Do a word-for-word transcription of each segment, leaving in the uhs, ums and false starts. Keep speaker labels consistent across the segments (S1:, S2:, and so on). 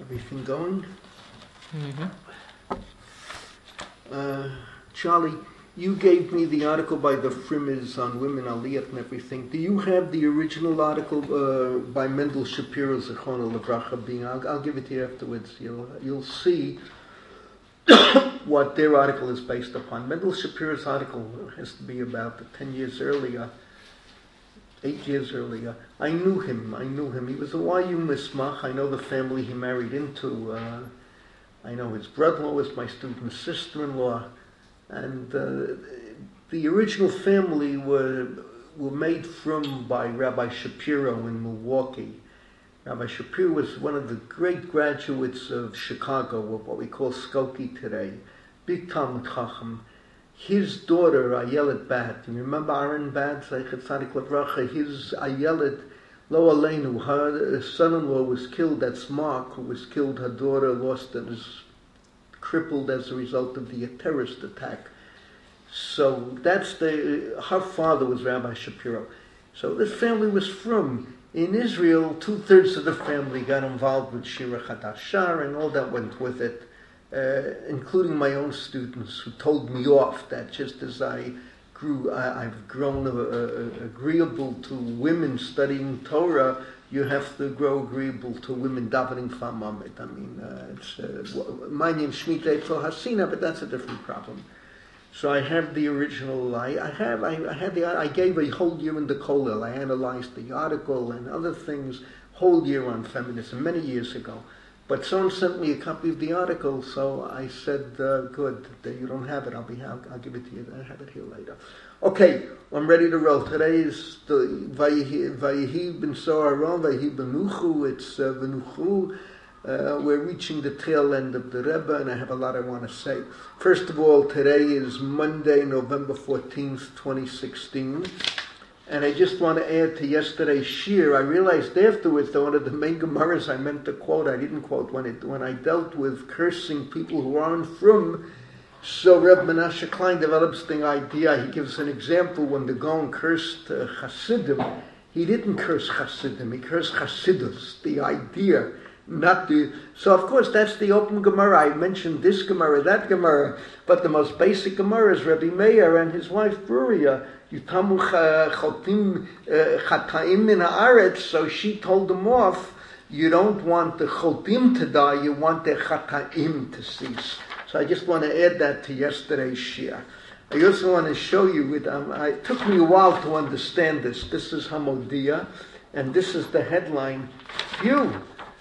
S1: Everything going?
S2: Mm-hmm.
S1: Uh, Charlie, you gave me the article by the Frimmers on women aliyah and everything. Do you have the original article uh, by Mendel Shapiro, Zechron Levracha, being? I'll, I'll give it to you afterwards. You'll you'll see what their article is based upon. Mendel Shapiro's article has to be about ten years earlier, eight years earlier. I knew him. I knew him. He was a Y U Mismach. I know the family he married into. Uh, I know his brother-in-law was my student's sister-in-law. And uh, the original family were were made from by Rabbi Shapiro in Milwaukee. Rabbi Shapiro was one of the great graduates of Chicago, of what we call Skokie today. Big Talmud Chacham. His daughter, Ayelet Bat, you remember Aaron Bat, Zeichet Tzadik Levracha? His Ayelet, Lo Aleinu, her son-in-law was killed. That's Mark, who was killed. Her daughter lost and is crippled as a result of the terrorist attack. So that's the, her father was Rabbi Shapiro. So this family was from, in Israel, two-thirds of the family got involved with Shira Chadashar and all that went with it, uh, including my own students who told me off that just as I grew, I, I've grown uh, uh, agreeable to women studying Torah, you have to grow agreeable to women davening Famamit. I mean, uh, it's uh, my name's Shmita Eitzel Hasina, but that's a different problem. So I have the original. I, I have. I, I had the. I gave a whole year in the Kollel. I analyzed the article and other things. Whole year on feminism many years ago. But someone sent me a copy of the article, so I said, uh, "Good. You don't have it. I'll be. I'll, I'll give it to you. I have it here later." Okay, I'm ready to roll. Today is the Vayehi ben Soharon, Vayehi ben Nuchu. It's uh, Venuchu. Uh, we're reaching the tail end of the Rebbe, and I have a lot I want to say. First of all, today is Monday, November fourteenth, twenty sixteen. And I just want to add to yesterday's shir. I realized afterwards that one of the main Gemaras I meant to quote, I didn't quote when it when I dealt with cursing people who aren't from. So Reb Menashe Klein develops the idea. He gives an example when the Gaon cursed uh, Hasidim. He didn't curse Hasidim. He cursed Hasidus. The idea. Not the so of course that's the open Gemara. I mentioned this Gemara, that Gemara, but the most basic Gemara is Rabbi Meir and his wife Bruria. Yutamu chotim chataim min haaretz. So she told them off. You don't want the chotim to die. You want the chataim to cease. So I just want to add that to yesterday's shir. I also want to show you it. Um, I, it took me a while to understand this. This is Hamodia, and this is the headline. Phew.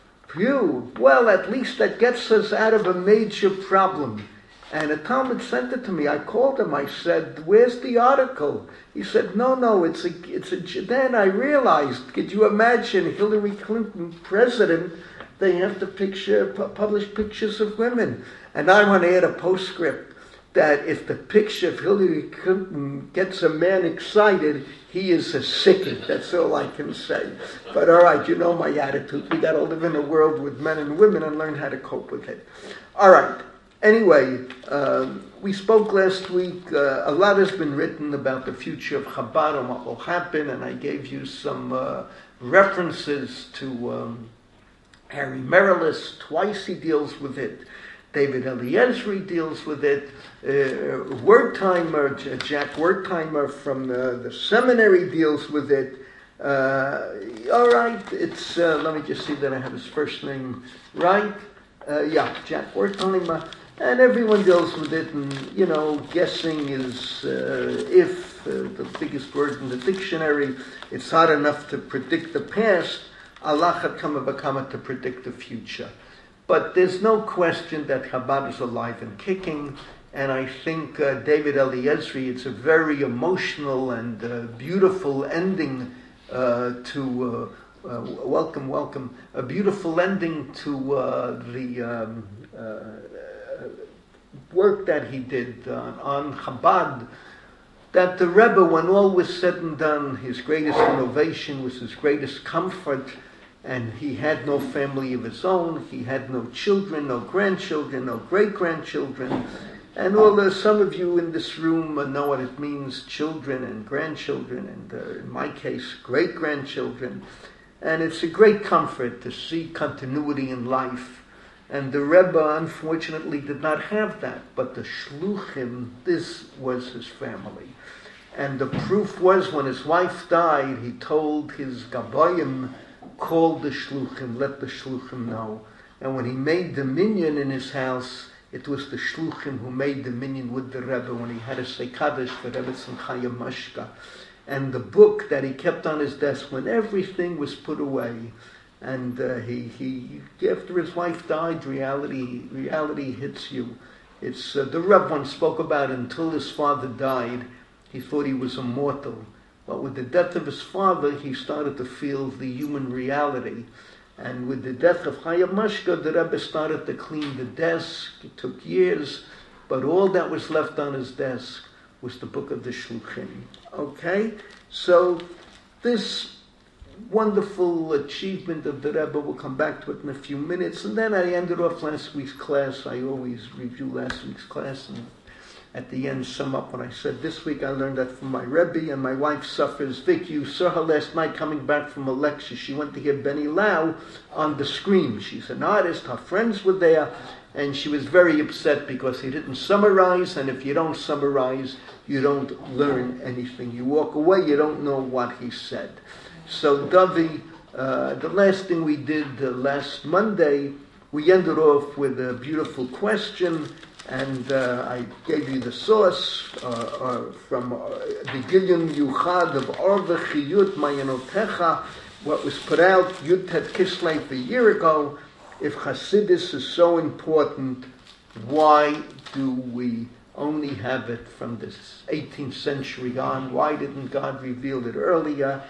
S1: Phew. Well, at least that gets us out of a major problem. And a Talmud sent it to me. I called him. I said, "Where's the article?" He said, "No, no, it's a, it's a." Then I realized. Could you imagine Hillary Clinton president? They have to picture, publish pictures of women, and I want to add a postscript that if the picture of Hillary Clinton gets a man excited, he is a sickie. That's all I can say. But all right, you know my attitude. We got to live in a world with men and women and learn how to cope with it. All right. Anyway, um, we spoke last week. Uh, a lot has been written about the future of Chabad and what will happen, and I gave you some uh, references to um, Harry Merelis. Twice he deals with it. David Eliezer deals with it. Uh, Wertheimer, Jack Wertheimer from the, the seminary deals with it. Uh, all right, it's, uh, let me just see that I have his first name right. Uh, yeah, Jack Wertheimer. And everyone deals with it, and, you know, guessing is, uh, if, uh, the biggest word in the dictionary, it's hard enough to predict the past, Allah had come bakama to predict the future. But there's no question that Chabad is alive and kicking, and I think uh, David Eliezer, it's a very emotional and uh, beautiful ending uh, to, uh, uh, welcome, welcome, a beautiful ending to uh, the um, uh, work that he did uh, on Chabad, that the Rebbe, when all was said and done, his greatest innovation was his greatest comfort, and he had no family of his own, he had no children, no grandchildren, no great-grandchildren, and although some of you in this room know what it means, children and grandchildren, and uh, in my case, great-grandchildren, and it's a great comfort to see continuity in life. And the Rebbe, unfortunately, did not have that. But the Shluchim, this was his family. And the proof was when his wife died, he told his Gabayim, call the Shluchim, let the Shluchim know. And when he made the minyan in his house, it was the Shluchim who made the minyan with the Rebbe when he had a Sekadish for Rebbe Simchaya Mashka. And the book that he kept on his desk when everything was put away, and uh, he, he, after his wife died, reality, reality hits you. It's uh, the Rebbe once spoke about until his father died, he thought he was immortal. But with the death of his father, he started to feel the human reality. And with the death of Chaya Mashka, the Rebbe started to clean the desk. It took years, but all that was left on his desk was the book of the Shluchim. Okay? So this wonderful achievement of the Rebbe, we'll come back to it in a few minutes. And then I ended off last week's class. I always review last week's class and at the end sum up what I said. This week I learned that from my Rebbe, and my wife suffers. Vic, you saw her last night coming back from a lecture. She went to hear Benny Lau on the screen. She's an artist. Her friends were there. And she was very upset because he didn't summarize, and if you don't summarize, you don't learn anything. You walk away, you don't know what he said. So, Davi, uh, the last thing we did uh, last Monday, we ended off with a beautiful question, and uh, I gave you the source uh, uh, from uh, the Gilyon Yuchad of Orva Chiyut Mayanotecha, what was put out, Yud Tet Kislev, a year ago. If Hasidus is so important, why do we only have it from this eighteenth century on? Why didn't God reveal it earlier?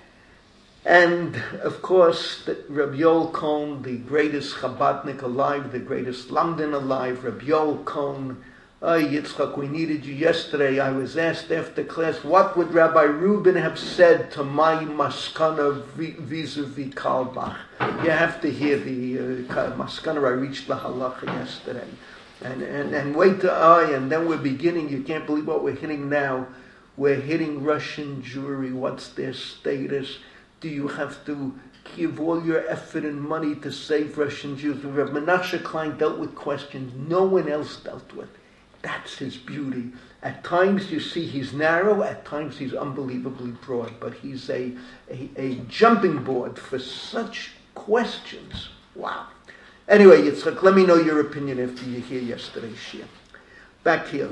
S1: And, of course, Rabbi Yoel Cohn, the greatest Chabadnik alive, the greatest Lamdan alive, Rabbi Yoel Cohn. Oh, Yitzchak, we needed you yesterday. I was asked after class, what would Rabbi Rubin have said to my maskana vis-a-vis Carlebach? You have to hear the uh, maskana. I reached the halacha yesterday. And, and, and wait to I, and then we're beginning. You can't believe what we're hitting now. We're hitting Russian Jewry. What's their status? Do you have to give all your effort and money to save Russian Jews? Rav Menashe Klein dealt with questions no one else dealt with. That's his beauty. At times you see he's narrow, at times he's unbelievably broad, but he's a, a, a jumping board for such questions. Wow. Anyway, Yitzchak, let me know your opinion after you hear yesterday's shir. Back here.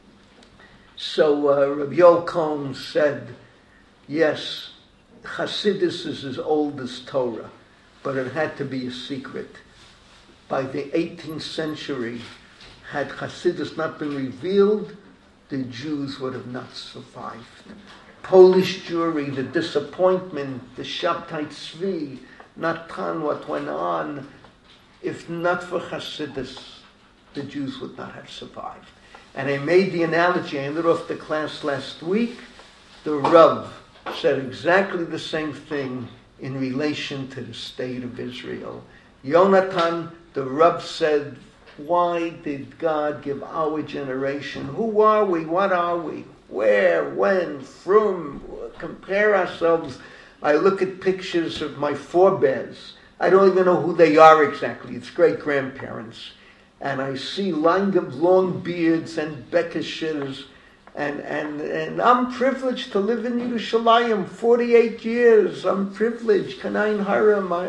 S1: So uh, Rabbi Yoel Cohn said, yes, Hasidus is as old as Torah, but it had to be a secret. By the eighteenth century, had Hasidus not been revealed, the Jews would have not survived. Polish Jewry, the disappointment, the Shabtai Tzvi, Natan, what went on, if not for Hasidus, the Jews would not have survived. And I made the analogy, I ended off the class last week, the Rav said exactly the same thing in relation to the state of Israel. Yonatan, the Rav said, why did God give our generation? Who are we? What are we? Where? When? From? Compare ourselves. I look at pictures of my forebears. I don't even know who they are exactly. It's great-grandparents. And I see long, long beards and bekeshers. And, and, and I'm privileged to live in Yerushalayim forty-eight years. I'm privileged. Kanain Haram. I,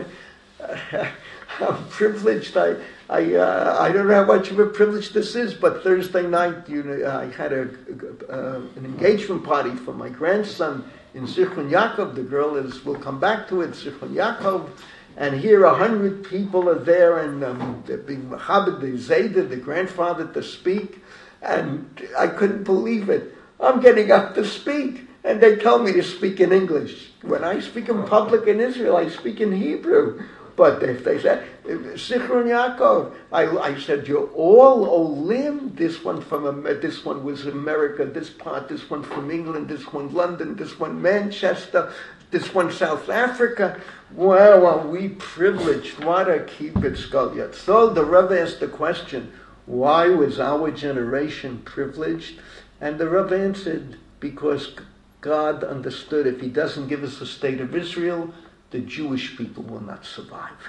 S1: I'm privileged. I, I, uh, I don't know how much of a privilege this is, but Thursday night, you know, I had a, uh, an engagement party for my grandson in Zichron Yaakov. The girl is, we'll come back to it, Zichron Yaakov. And here a hundred people are there, and um, they're being Machabed, the Zayda, the grandfather, to speak. And I couldn't believe it. I'm getting up to speak, and they tell me to speak in English. When I speak in public in Israel, I speak in Hebrew. But if they said, Zichron Yaakov, I, I said, you're all Olim. This one from this one was America, this part, this one from England, this one London, this one Manchester, this one South Africa. Wow, are we privileged? What a kibbutz galyat. So the Rebbe asked the question, why was our generation privileged? And the Rebbe answered, because God understood if he doesn't give us a state of Israel, the Jewish people will not survive.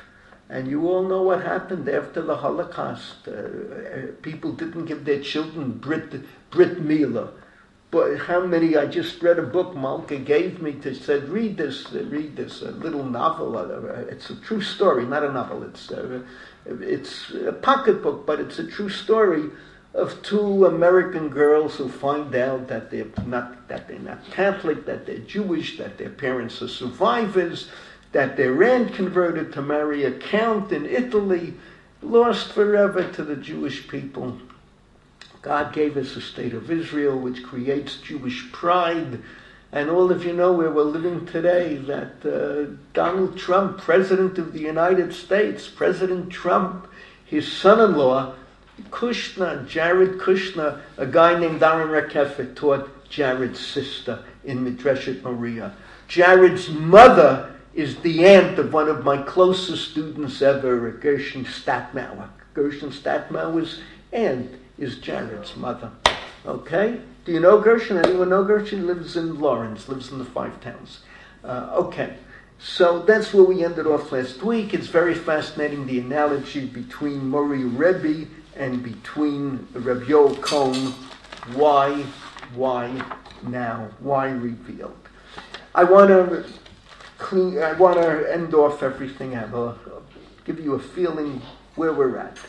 S1: And you all know what happened after the Holocaust. Uh, people didn't give their children Brit, Brit Mila. But how many, I just read a book Malka gave me to said, read this, read this, a little novel. It's a true story, not a novel. It's a, it's a pocketbook, but it's a true story of two American girls who find out that they're not, that they're not Catholic, that they're Jewish, that their parents are survivors, that their aunt converted to marry a count in Italy, lost forever to the Jewish people. God gave us a state of Israel which creates Jewish pride. And all of you know where we're living today, that uh, Donald Trump, President of the United States, President Trump, his son-in-law, Kushner, Jared Kushner, a guy named Aaron Rakefet, taught Jared's sister in Midreshet Maria. Jared's mother is the aunt of one of my closest students ever, Gershon Statmauer. Gershon Statmauer's aunt is Jared's mother. Okay? Do you know Gershon? Anyone know Gershon? Lives in Lawrence, lives in the Five Towns. Uh, okay. So that's where we ended off last week. It's very fascinating, the analogy between Mori Rebbe and between Reb Yoel Cohen. Why? Why now? Why revealed? I want to clean, I want to end off everything. I will give you a feeling where we're at.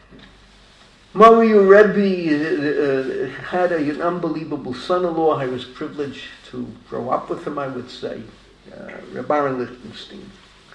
S1: Mori Rebbe uh, had a, an unbelievable son-in-law. I was privileged to grow up with him, I would say, uh, Reb Aaron Lichtenstein.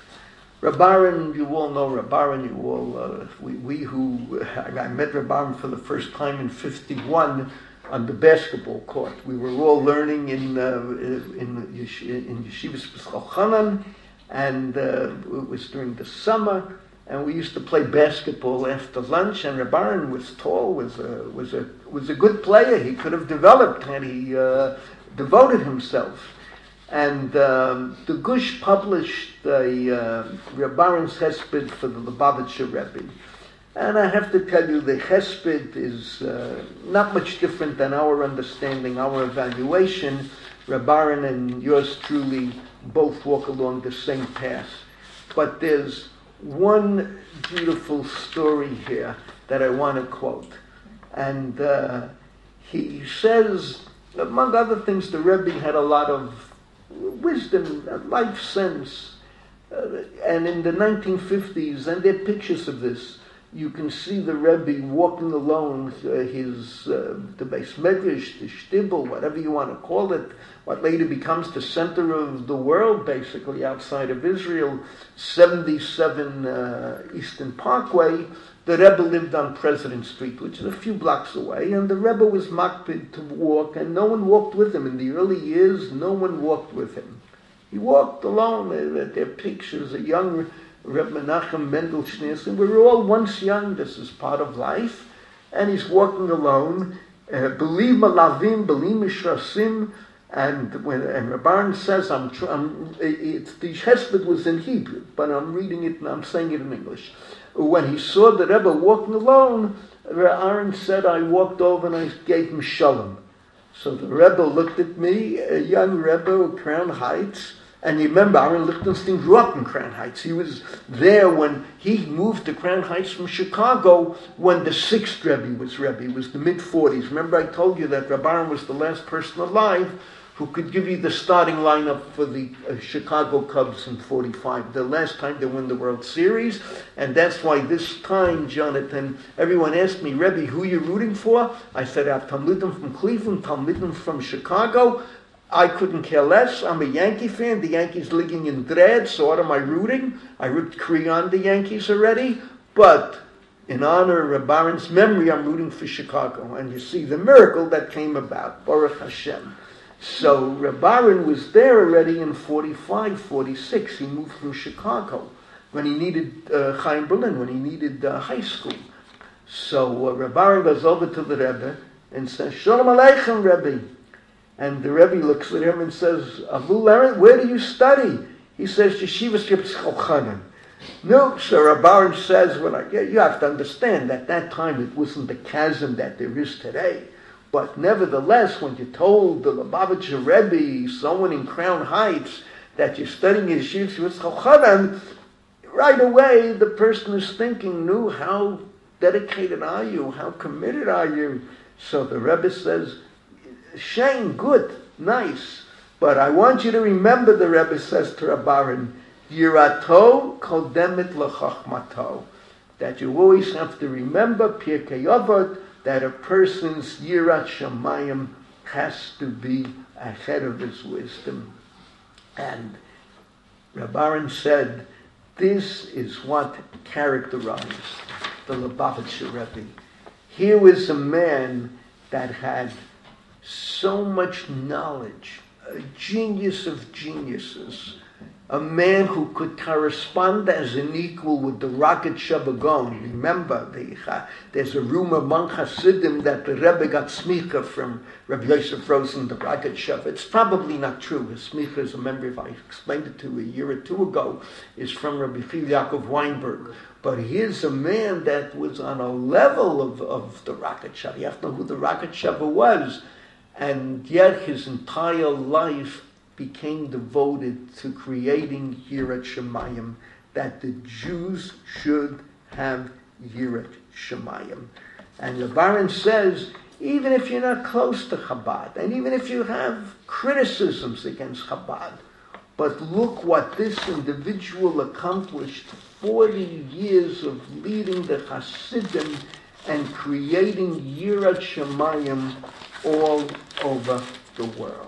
S1: Reb Aaron, you all know Reb Aaron, you all, uh, we, we who, I met Reb Aaron for the first time in fifty-one on the basketball court. We were all learning in uh, in, Yesh- in Yeshivas B'Schol Chanan, and uh, it was during the summer. And we used to play basketball after lunch. And Reb Aaron was tall, was a was a was a good player. He could have developed had he uh, devoted himself. And um, the Gush published a uh, Reb Aaron's Hesped for the Lubavitcher Rebbe. And I have to tell you, the Hesped is uh, not much different than our understanding, our evaluation. Reb Aaron and yours truly both walk along the same path, but there's one beautiful story here that I want to quote. And uh, he says, among other things, the Rebbe had a lot of wisdom, life sense. Uh, and in the nineteen fifties, and there are pictures of this, you can see the Rebbe walking alone, uh, his, uh, the Beis Medrash, the Shtibel, whatever you want to call it, what later becomes the center of the world, basically, outside of Israel, seventy-seven uh, Eastern Parkway. The Rebbe lived on President Street, which is a few blocks away, and the Rebbe was makpid to walk, and no one walked with him. In the early years, no one walked with him. He walked alone. There are pictures, a young Reb Menachem Mendel Schneerson. We were all once young. This is part of life. And he's walking alone. Believe Malavim, believe Mishrasim. And when and Reb Aaron says, I'm, tr- I'm it's, the Hesped was in Hebrew, but I'm reading it and I'm saying it in English. When he saw the Rebbe walking alone, Reb Aaron said, I walked over and I gave him shalom. So the Rebbe looked at me, a young Rebbe of Crown Heights. And you remember, Aaron Lichtenstein grew up in Crown Heights. He was there when he moved to Crown Heights from Chicago when the sixth Rebbe was Rebbe. It was the mid-forties. Remember I told you that Reb Aaron was the last person alive who could give you the starting lineup for the uh, Chicago Cubs in forty-five. The last time they won the World Series. And that's why this time, Jonathan, everyone asked me, Rebbe, who are you rooting for? I said, I have Talmidim from Cleveland, Talmidim from Chicago. I couldn't care less. I'm a Yankee fan. The Yankees living in dread, so what am I rooting? I root Creon the Yankees already. But in honor of Reb Aaron's memory, I'm rooting for Chicago. And you see the miracle that came about. Baruch Hashem. So Reb Aaron was there already in forty-five, forty-six. He moved from Chicago when he needed uh, Chaim Berlin, when he needed uh, high school. So uh, Reb Aaron goes over to the Rebbe and says, Shalom Aleichem, Rebbe. And the Rebbe looks at him and says, Avul Aaron, where do you study? He says, Yeshivas B'Schol Chanan. No, so Reb Aaron says, well, I, you have to understand, at that time it wasn't the chasm that there is today. But nevertheless, when you told the Lubavitcher Rebbe, someone in Crown Heights, that you're studying Yeshivas B'Schol Chanan, right away the person is thinking, no, how dedicated are you? How committed are you? So the Rebbe says, Shane, good, nice, but I want you to remember, the Rebbe says to Reb Aaron, Yirato kodemet lechachmato, that you always have to remember, Pirkei Avot, that a person's Yirat Shamayim has to be ahead of his wisdom. And Reb Aaron said, this is what characterized the Lubavitcher Rebbe. Here was a man that had so much knowledge, a genius of geniuses, a man who could correspond as an equal with the Rocket Gaon. Remember, the, uh, there's a rumor among Hasidim that the Rebbe got smicha from Rabbi Yosef Rosen, the Rocket Shava. It's probably not true. His smicha is a member, if I explained it to you a year or two ago, is from Rabbi Chil Yaakov Weinberg. But here's a man that was on a level of, of the Rocket Shava. You have to know who the Rocket Shava was. And yet his entire life became devoted to creating Yirat Shamayim, that the Jews should have Yirat Shamayim. And Reb Aaron says, even if you're not close to Chabad, and even if you have criticisms against Chabad, but look what this individual accomplished, forty years of leading the Hasidim and creating Yirat Shamayim all over the world.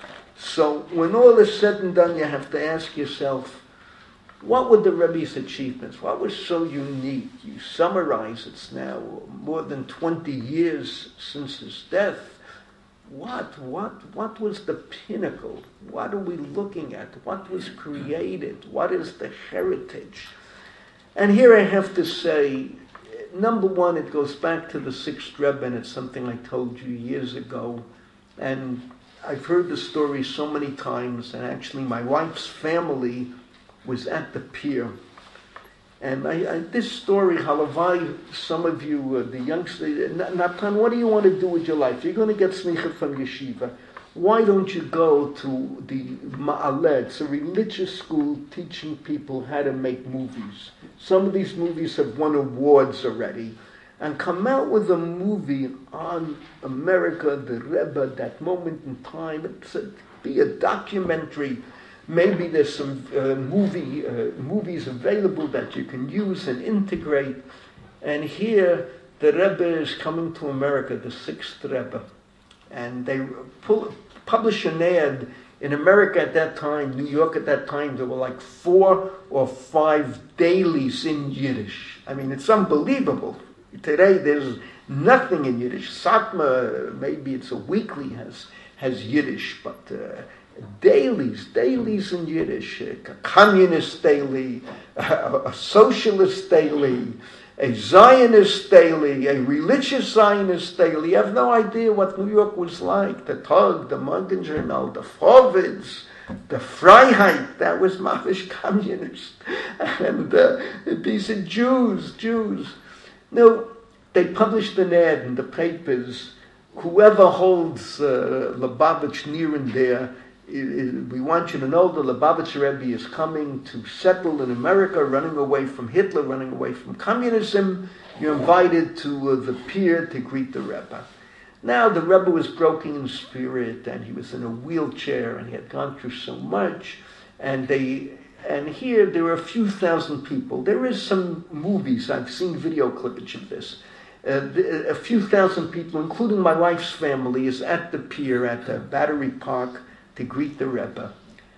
S1: So when all is said and done, you have to ask yourself, what were the Rebbe's achievements? What was so unique? You summarize, it's now more than twenty years since his death. What, what, what was the pinnacle? What are we looking at? What was created? What is the heritage? And here I have to say, number one, it goes back to the sixth Rebbe, and it's something I told you years ago. And I've heard the story so many times, and actually my wife's family was at the pier. And I, I, this story, Halavai, some of you, uh, the youngsters, Natan, what do you want to do with your life? You're going to get smicha from yeshiva. Why don't you go to the Ma'aleh? It's a religious school teaching people how to make movies. Some of these movies have won awards already. And come out with a movie on America, the Rebbe, that moment in time. It's a, be a documentary. Maybe there's some uh, movie uh, movies available that you can use and integrate. And here, the Rebbe is coming to America, the sixth Rebbe. And they pull, publish an ad. In America at that time, New York at that time, there were like four or five dailies in Yiddish. I mean, it's unbelievable. Today there's nothing in Yiddish. Satma, maybe it's a weekly, has has Yiddish, but uh, dailies, dailies in Yiddish, a communist daily, a socialist daily, a Zionist daily, a religious Zionist daily. You have no idea what New York was like. The Tag, the Morgenjournal, the Vorwärts, the Freiheit, that was Mavish communist. And uh, these are Jews, Jews. No, they published an ad in the papers. Whoever holds uh, Lubavitch near and there, it, it, we want you to know the Lubavitch Rebbe is coming to settle in America, running away from Hitler, running away from communism. You're invited to uh, the pier to greet the Rebbe. Now the Rebbe was broken in spirit, and he was in a wheelchair, and he had gone through so much, and they... And here there were a few thousand people. There is some movies, I've seen video clippage of this. Uh, the, a few thousand people, including my wife's family, is at the pier at the Battery Park to greet the Rebbe.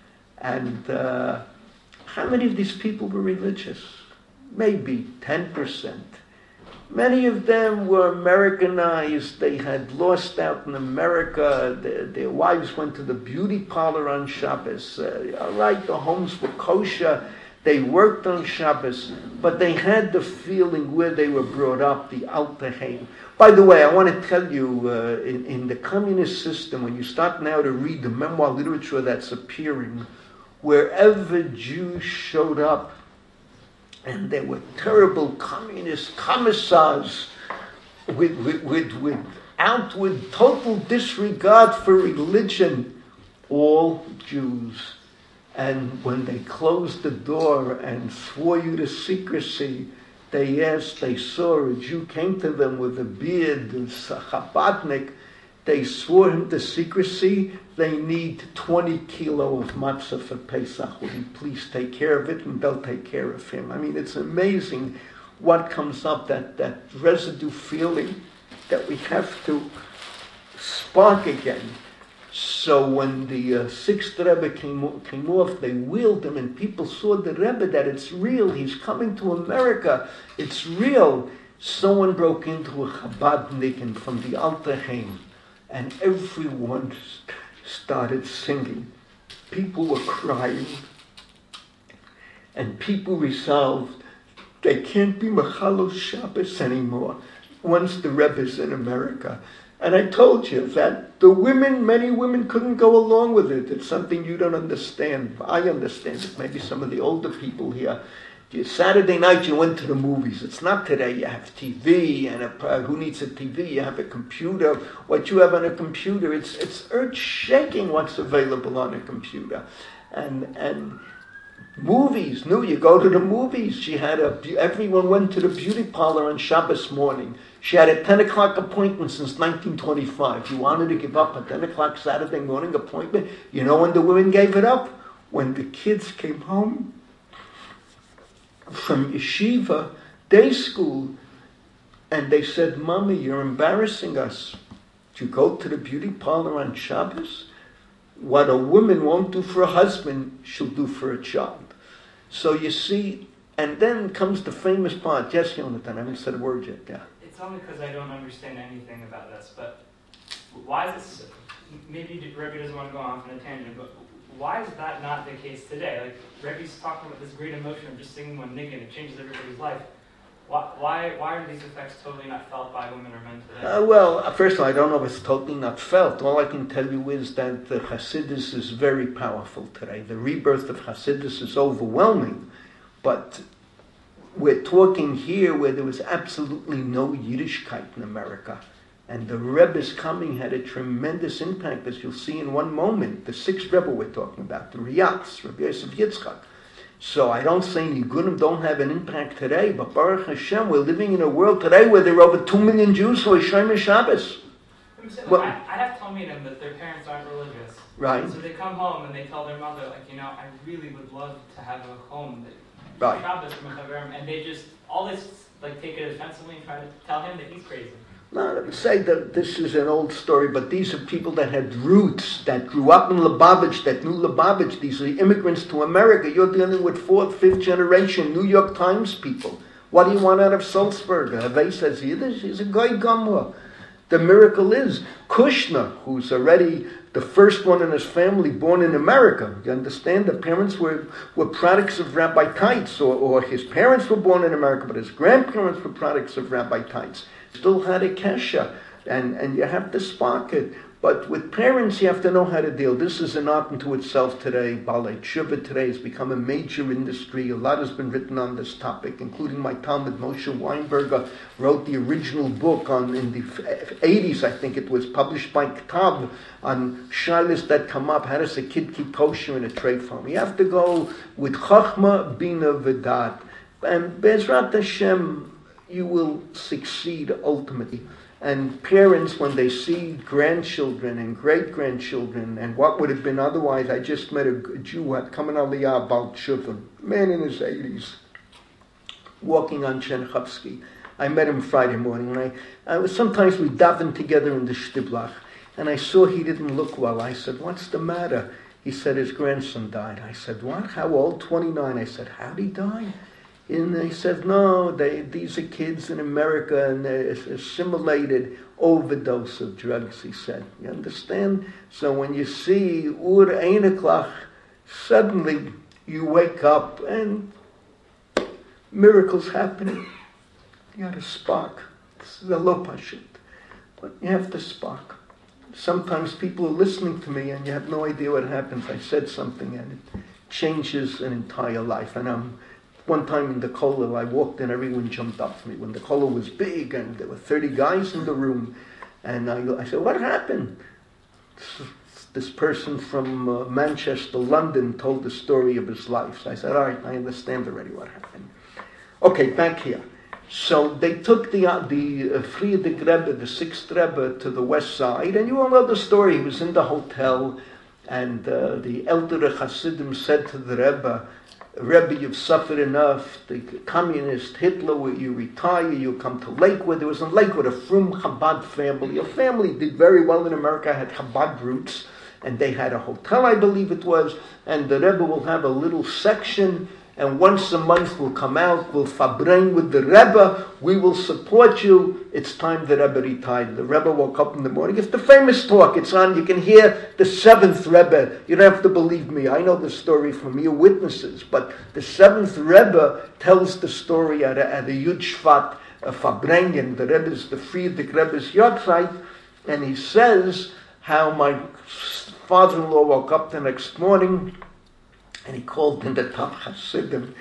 S1: And uh, how many of these people were religious? Maybe ten percent. Many of them were Americanized. They had lost out in America. Their, their wives went to the beauty parlor on Shabbos. Uh, all right, the homes were kosher. They worked on Shabbos. But they had the feeling where they were brought up, the Alter Heim. By the way, I want to tell you, uh, in, in the communist system, when you start now to read the memoir literature that's appearing, wherever Jews showed up, and there were terrible communist commissars with, with, with, with outward total disregard for religion. All Jews And when they closed the door and swore you to secrecy, they asked, they saw a Jew came to them with a beard, a Chabadnik. They swore him to secrecy. They need twenty kilo of matzah for Pesach. Will you please take care of it? And they'll take care of him. I mean, it's amazing what comes up, that, that residue feeling that we have to spark again. So when the uh, sixth Rebbe came, came off, they wheeled him, and people saw the Rebbe, that it's real. He's coming to America. It's real. Someone broke into a Chabadnik and from the Alter Heim, and everyone st- started singing. People were crying, and people resolved they can't be Mechalos Shabbos anymore once the Rebbe's in America. And I told you that the women, many women couldn't go along with it. It's something you don't understand. I understand it. Maybe some of the older people here. Saturday night you went to the movies. It's not today. You have T V, and a, uh, who needs a T V? You have a computer. What you have on a computer, it's it's earth-shaking what's available on a computer. And and movies, no, you go to the movies. She had a, everyone went to the beauty parlor on Shabbos morning. She had a ten o'clock appointment since nineteen twenty-five. You wanted to give up a ten o'clock Saturday morning appointment. You know when the women gave it up? When the kids came home from yeshiva, day school, and they said, Mommy, you're embarrassing us. You go to the beauty parlor on Shabbos? What a woman won't do for a husband, she'll do for a child. So you see, and then comes the famous part. Yes, Yonatan, I haven't said a word yet. Yeah.
S3: It's only because I don't understand anything about this, but why is this, maybe Rebbe doesn't want to go off on a tangent, but why is that not the case today? Like, Rebbe's talking about this great emotion of just singing one niggin, it changes everybody's life. Why, why, why are these effects totally not felt by women or men today?
S1: Uh, well, first of all, I don't know if it's totally not felt. All I can tell you is that the Hasidus is very powerful today. The rebirth of Hasidus is overwhelming. But we're talking here where there was absolutely no Yiddishkeit in America. And the Rebbe's coming had a tremendous impact, as you'll see in one moment. The sixth Rebbe we're talking about, the Riyatz, Rabbi Yosef Yitzchak. So I don't say Nigunim don't have an impact today, but Baruch Hashem, we're living in a world today where there are over two million Jews who are Shomer Shabbos.
S3: Well, I, I have Talmidim that their parents aren't religious.
S1: Right.
S3: So they come home and they tell their mother, like, you know, I really would love to have a home that
S1: right.
S3: Shabbos from Chaverim, and they just, all this, like, take it offensively and try to tell him that he's crazy.
S1: No, let me say that this is an old story, but these are people that had roots, that grew up in Lubavitch, that knew Lubavitch. These are immigrants to America. You're dealing with fourth, fifth generation New York Times people. What do you want out of Salzburg? Harvey says Yiddish. He's a Goy Gomorrah. The miracle is Kushner, who's already the first one in his family born in America. You understand? The parents were, were products of Rabbi Teitz, or, or his parents were born in America, but his grandparents were products of Rabbi Teitz. Still had a kesha, and, and you have to spark it. But with parents, you have to know how to deal. This is an art unto itself today. Balei Tshuva today has become a major industry. A lot has been written on this topic, including my Talmud. Moshe Weinberger wrote the original book on in the eighties, I think it was, published by K'tav, on shilas that come up. How does a kid keep kosher in a tray farm? You have to go with Chachma, Bina, V'dat. And Bezrat Hashem, you will succeed ultimately. And parents, when they see grandchildren and great-grandchildren, and what would have been otherwise, I just met a Jew who had come in Aliyah, Baal Tshuva, man in his eighties, walking on Chernichovsky. I met him Friday morning, and I, I was, sometimes we davened together in the Shtiblach, and I saw he didn't look well. I said, what's the matter? He said his grandson died. I said, what? How old? twenty-nine. I said, how'd he die? And they said, no, they, these are kids in America and they're assimilated overdose of drugs, he said. You understand? So when you see Ur Einiklach, suddenly you wake up and miracles happening. You got a spark. This is a lo pashut. But you have to spark. Sometimes people are listening to me and you have no idea what happens. I said something and it changes an entire life. And I'm One time in the kollel, I walked in, everyone jumped up to me. When the kollel was big and there were thirty guys in the room, and I, I said, what happened? this person from uh, Manchester, London, told the story of his life. So I said, all right, I understand already what happened. Okay, back here. So they took the uh, the uh, Frierdiker Rebbe, the sixth Rebbe, to the west side, and you all know the story. He was in the hotel, and uh, the elder Hasidim said to the Rebbe, Rebbe, you've suffered enough. The communist Hitler, you retire, you come to Lakewood. There was in Lakewood a Frum Chabad family. A family did very well in America, had Chabad roots, and they had a hotel, I believe it was, and the Rebbe will have a little section, and once a month we'll come out, we'll fabrein with the Rebbe, we will support you. It's time the Rebbe retired. The Rebbe woke up in the morning. It's the famous talk. It's on. You can hear the seventh Rebbe. You don't have to believe me. I know the story from your witnesses. But the seventh Rebbe tells the story at a, at a Yud Shvat uh, fabrengen. The Rebbe is the Frierdiker Rebbe's Yortzeit, and he says how my father-in-law woke up the next morning, and he called in the top Hasidim,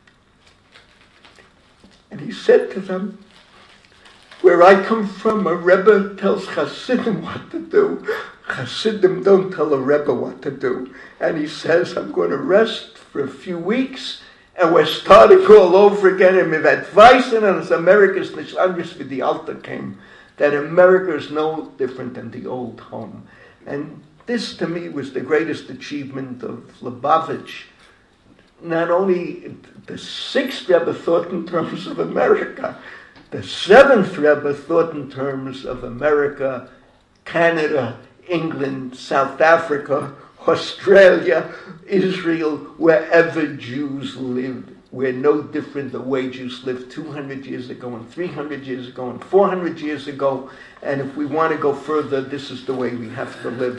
S1: and he said to them, where I come from, a Rebbe tells Hasidim what to do. Hasidim don't tell a Rebbe what to do. And he says, I'm going to rest for a few weeks, and we're starting all over again. And with advice, and as America's Nishlandris with the Alta came, that America is no different than the old home. And this, to me, was the greatest achievement of Lubavitch. Not only the sixth Rebbe thought in terms of America, the seventh Rebbe thought in terms of America, Canada, England, South Africa, Australia, Israel, wherever Jews lived. We're no different than the way Jews lived two hundred years ago and three hundred years ago and four hundred years ago. And if we want to go further, this is the way we have to live.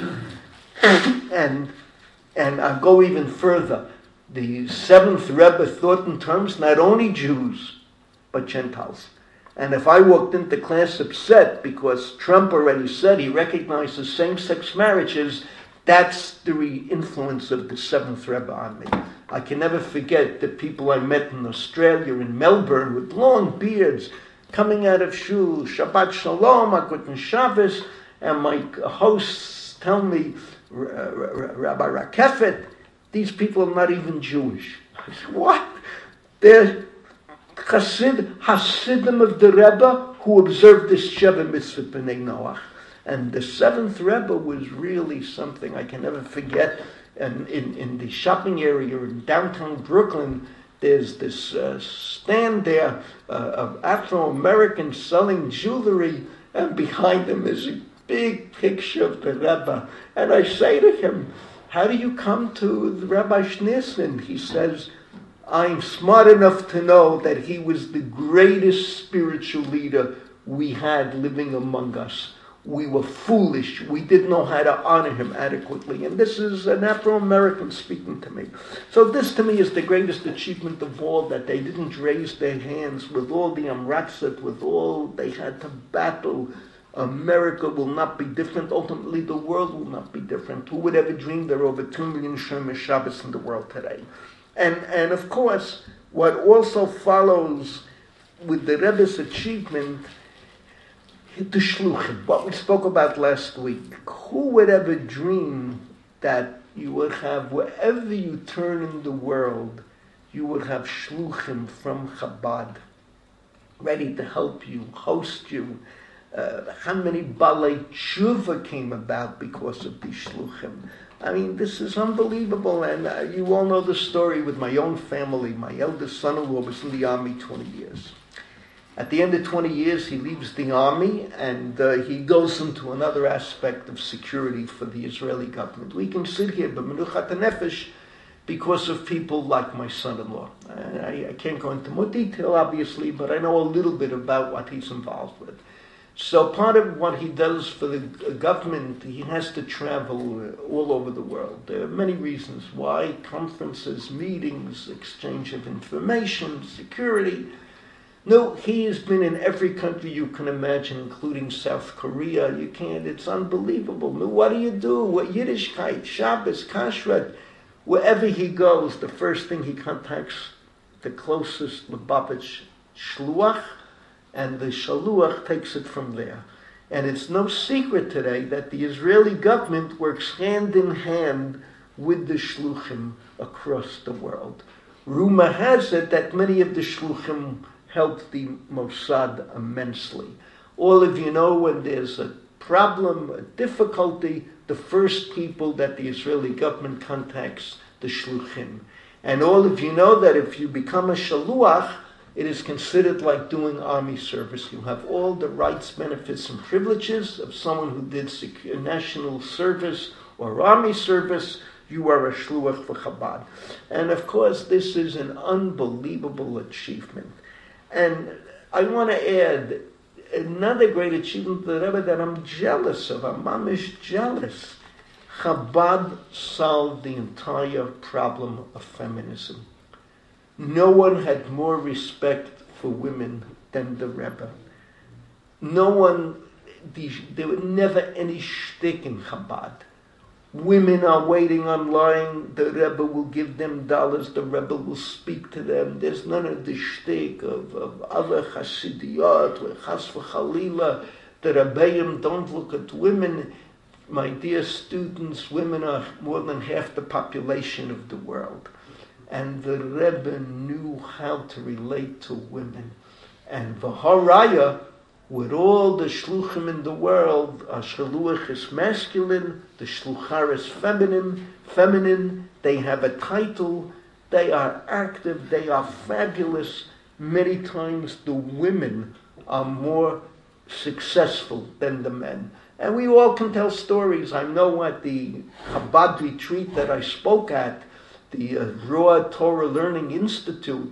S1: and and I'll go even further. The seventh Rebbe thought in terms not only Jews, but Gentiles. And if I walked into class upset because Trump already said he recognizes same-sex marriages, that's the re- influence of the seventh Rebbe on me. I can never forget the people I met in Australia, in Melbourne, with long beards, coming out of shul, Shabbat Shalom, Guten Shabbos, and my hosts tell me, Rabbi Rakefet, these people are not even Jewish. I said, what? They're Hasid, Hasidim of the Rebbe who observed this Sheva Mitzvah B'nai Noach. And the seventh Rebbe was really something I can never forget. And in, in the shopping area in downtown Brooklyn, there's this uh, stand there uh, of Afro-Americans selling jewelry, and behind them is a big picture of the Rebbe. And I say to him, how do you come to the Rabbi Schneerson? He says, I'm smart enough to know that he was the greatest spiritual leader we had living among us. We were foolish. We didn't know how to honor him adequately. And this is an Afro-American speaking to me. So this to me is the greatest achievement of all, that they didn't raise their hands with all the amratzat, with all they had to battle. America will not be different. Ultimately, the world will not be different. Who would ever dream there are over two million Shomer Shabbos in the world today? And, and of course, what also follows with the Rebbe's achievement, the shluchim, what we spoke about last week. Who would ever dream that you would have, wherever you turn in the world, you would have shluchim from Chabad, ready to help you, host you. Uh, how many Balei Tshuva came about because of these shluchim? I mean, this is unbelievable, and uh, you all know the story with my own family. My eldest son-in-law was in the army twenty years. At the end of twenty years, he leaves the army, and uh, he goes into another aspect of security for the Israeli government. We can sit here, but menuchat nefesh, because of people like my son-in-law. I, I can't go into more detail, obviously, but I know a little bit about what he's involved with. So part of what he does for the government, he has to travel all over the world. There are many reasons why: conferences, meetings, exchange of information, security. No, he has been in every country you can imagine, including South Korea. You can't, it's unbelievable. No, what do you do? What Yiddishkeit, Shabbos, Kashrut, wherever he goes, the first thing he contacts the closest Lubavitch shluach, and the shaluach takes it from there. And it's no secret today that the Israeli government works hand in hand with the shluchim across the world. Rumor has it that many of the shluchim helped the Mossad immensely. All of you know when there's a problem, a difficulty, the first people that the Israeli government contacts, the shluchim. And all of you know that if you become a shaluach, it is considered like doing army service. You have all the rights, benefits, and privileges of someone who did secure national service or army service. You are a shluach for Chabad. And of course, this is an unbelievable achievement. And I want to add another great achievement of the Rebbe that I'm jealous of. I'm mamish jealous. Chabad solved the entire problem of feminism. No one had more respect for women than the Rebbe. No one, there was never any shtick in Chabad. Women are waiting online, the Rebbe will give them dollars, the Rebbe will speak to them. There's none of the shtick of, of other Hasidiyot, where Chas v'Chalila, the Rebbeim don't look at women. My dear students, women are more than half the population of the world. And the Rebbe knew how to relate to women. And V'haraya, with all the shluchim in the world, a shaluach is masculine, the shluchar is feminine, feminine, they have a title, they are active, they are fabulous. Many times the women are more successful than the men. And we all can tell stories. I know at the Chabad retreat that I spoke at, the uh, Raw Torah Learning Institute,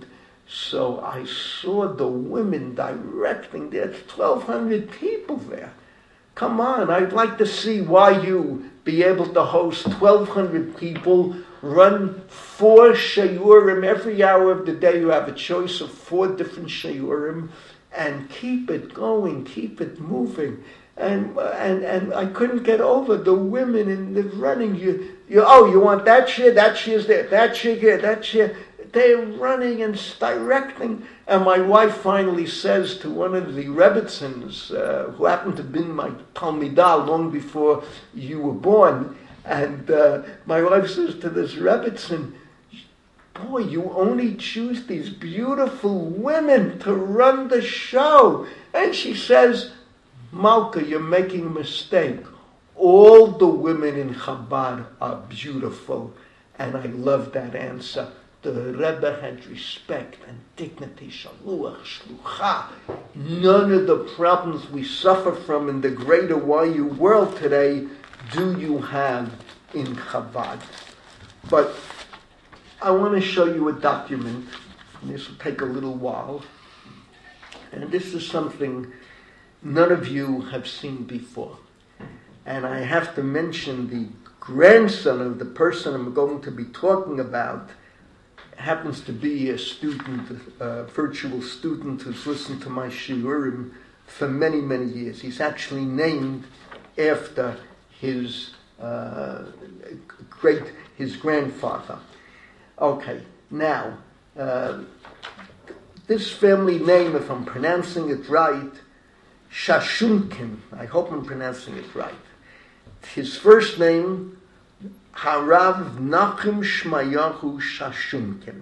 S1: so I saw the women directing. There's twelve hundred people there. Come on, I'd like to see why you be able to host twelve hundred people, run four shiurim every hour of the day. You have a choice of four different shiurim, and keep it going, keep it moving. And and and I couldn't get over the women in the running. You you oh you want that chair? That chair's there. That chair here. That chair. They're running and directing. And my wife finally says to one of the Rebbitzins, uh, who happened to have been my Talmidah long before you were born, and uh, my wife says to this Rebbitzin, boy, you only choose these beautiful women to run the show. And she says, Malka, you're making a mistake. All the women in Chabad are beautiful. And I love that answer. The Rebbe had respect and dignity, shaluach, shlucha. None of the problems we suffer from in the greater Y U world today do you have in Chabad. But I want to show you a document, and this will take a little while. And this is something none of you have seen before. And I have to mention the grandson of the person I'm going to be talking about happens to be a student, a virtual student who's listened to my shiurim for many, many years. He's actually named after his uh, great, his grandfather. Okay, now, uh, this family name, if I'm pronouncing it right, Shashunkin, I hope I'm pronouncing it right. His first name, Harav Nachum Shmayahu Shashunkin.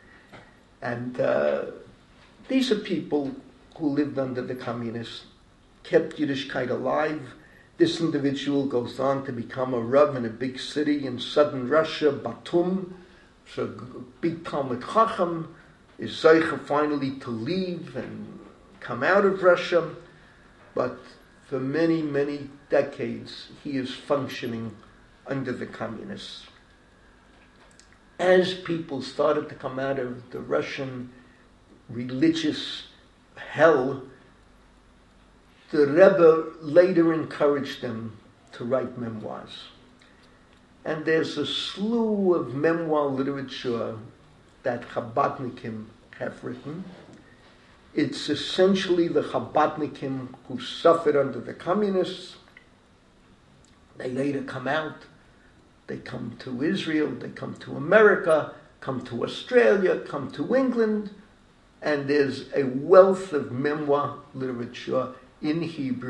S1: And uh, these are people who lived under the communists, kept Yiddishkeit alive. This individual goes on to become a Rav in a big city in southern Russia, Batum. So a big Talmud Chacham, is Zeicha finally to leave and come out of Russia. But for many, many decades, he is functioning under the communists. As people started to come out of the Russian religious hell, the Rebbe later encouraged them to write memoirs. And there's a slew of memoir literature that Chabadnikim have written. It's essentially the Chabadnikim who suffered under the communists. They later come out. They come to Israel, they come to America, come to Australia, come to England, and there's a wealth of memoir literature in Hebrew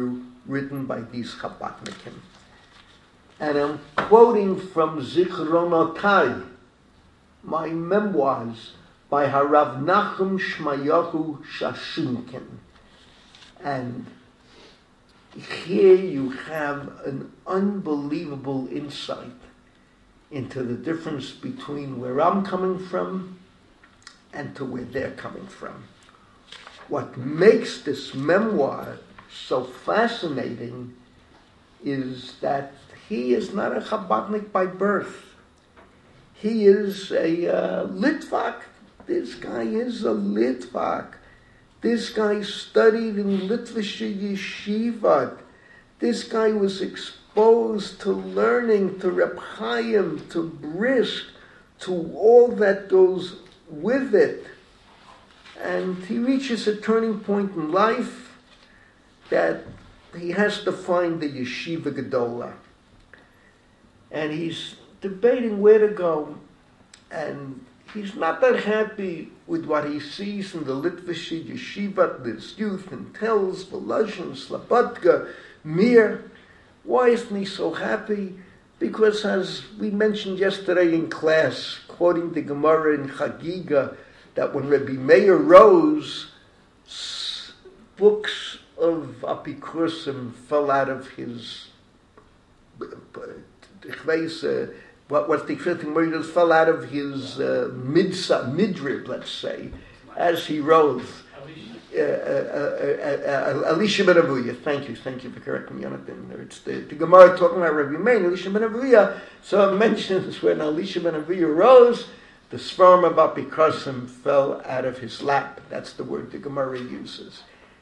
S1: written by these Chabadnikim. And I'm quoting from Zichronotai, my memoirs by Harav Nachum Shmayahu Shashinkin. And here you have an unbelievable insight into the difference between where I'm coming from and to where they're coming from. What makes this memoir so fascinating is that he is not a Chabadnik by birth. He is a uh, Litvak. This guy is a Litvak. This guy studied in Litvische Yeshiva. This guy was exposed to learning, to Reb Chaim, to Brisk, to all that goes with it. And he reaches a turning point in life that he has to find the Yeshiva Gedola. And he's debating where to go. And he's not that happy with what he sees in the Litvische Yeshiva, this youth, and tells Volozhin, Slobodka, Mir. Why isn't he so happy? Because as we mentioned yesterday in class, quoting the Gemara in Chagiga, that when Rabbi Meir rose, books of Apikusim fell out of his, what what the Gemara fell out of his uh, midsa, midrib, let's say, as he rose. Uh, uh, uh, uh, Elisha ben Avuya, thank you, thank you for correcting me, Jonathan. It's the, the Gemara talking about Rabbi Meir, Elisha ben Avuya. So it mentions when Elisha ben Avuya rose, the sperm of Apikosim fell out of his lap. That's the word the Gemara uses.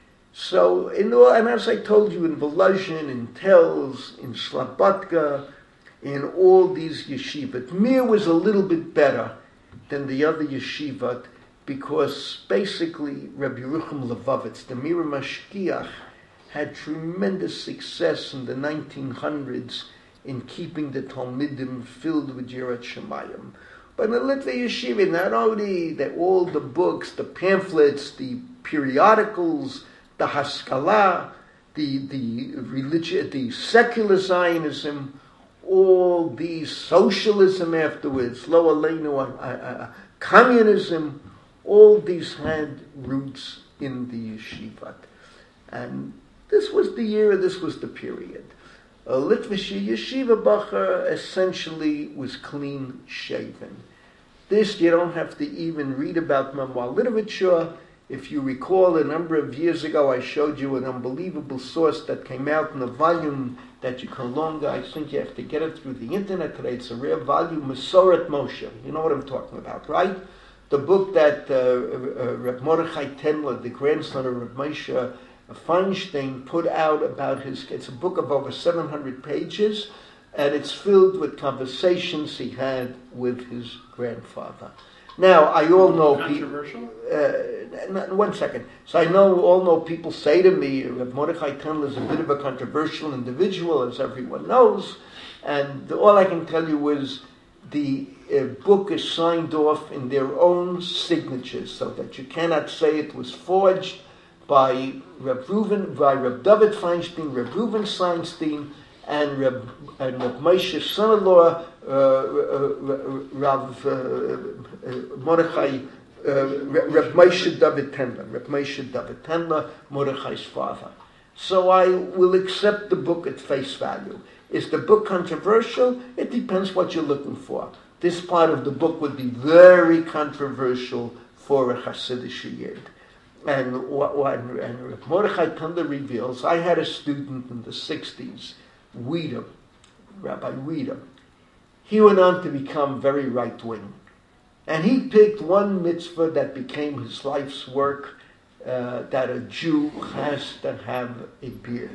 S1: So, in all, and as I told you, in Volozhin, in Telz, in Slobodka, in all these yeshivot, Mir was a little bit better than the other yeshivot because basically Rabbi Yerucham Levovitz, the Mir Mashkiach, had tremendous success in the nineteen hundreds in keeping the Talmidim filled with Yirat Shemayim. But in the Litva Yeshiva, not only that all the books, the pamphlets, the periodicals, the Haskalah, the the religion, the secular Zionism, all these socialism afterwards, Lo Aleinu, uh, uh, communism, all these had roots in the yeshivat. And this was the year, this was the period. A Litvish yeshiva bacher essentially was clean shaven. This you don't have to even read about memoir literature. If you recall, a number of years ago, I showed you an unbelievable source that came out in a volume that you can longer, I think you have to get it through the internet today. It's a rare volume, Masoret Moshe. You know what I'm talking about, right? The book that uh, uh, Reb Mordechai Tendler, the grandson of Reb Moshe Feinstein, put out about his, it's a book of over seven hundred pages, and it's filled with conversations he had with his grandfather. Now, I all know
S2: controversial.
S1: People, uh, one second. So I know, all know people say to me, Reb Mordechai Tendler is a bit of a controversial individual, as everyone knows. And all I can tell you is the uh, book is signed off in their own signatures, so that you cannot say it was forged by Reb Reuven, by Reb David Feinstein, Reb Reuven Feinstein, and Reb, and Reb Moshe's son-in-law, uh, uh, Rav uh, uh, Mordechai, uh, Reb Moshe David Tendler, Reb Moshe David Tendler, Mordechai's father. So I will accept the book at face value. Is the book controversial? It depends what you're looking for. This part of the book would be very controversial for a Hasidic Yid. And what, what and Reb Mordechai Tendler reveals, I had a student in the sixties, Weedham, Rabbi Weedham. He went on to become very right-wing. And he picked one mitzvah that became his life's work, uh, that a Jew has to have a beard.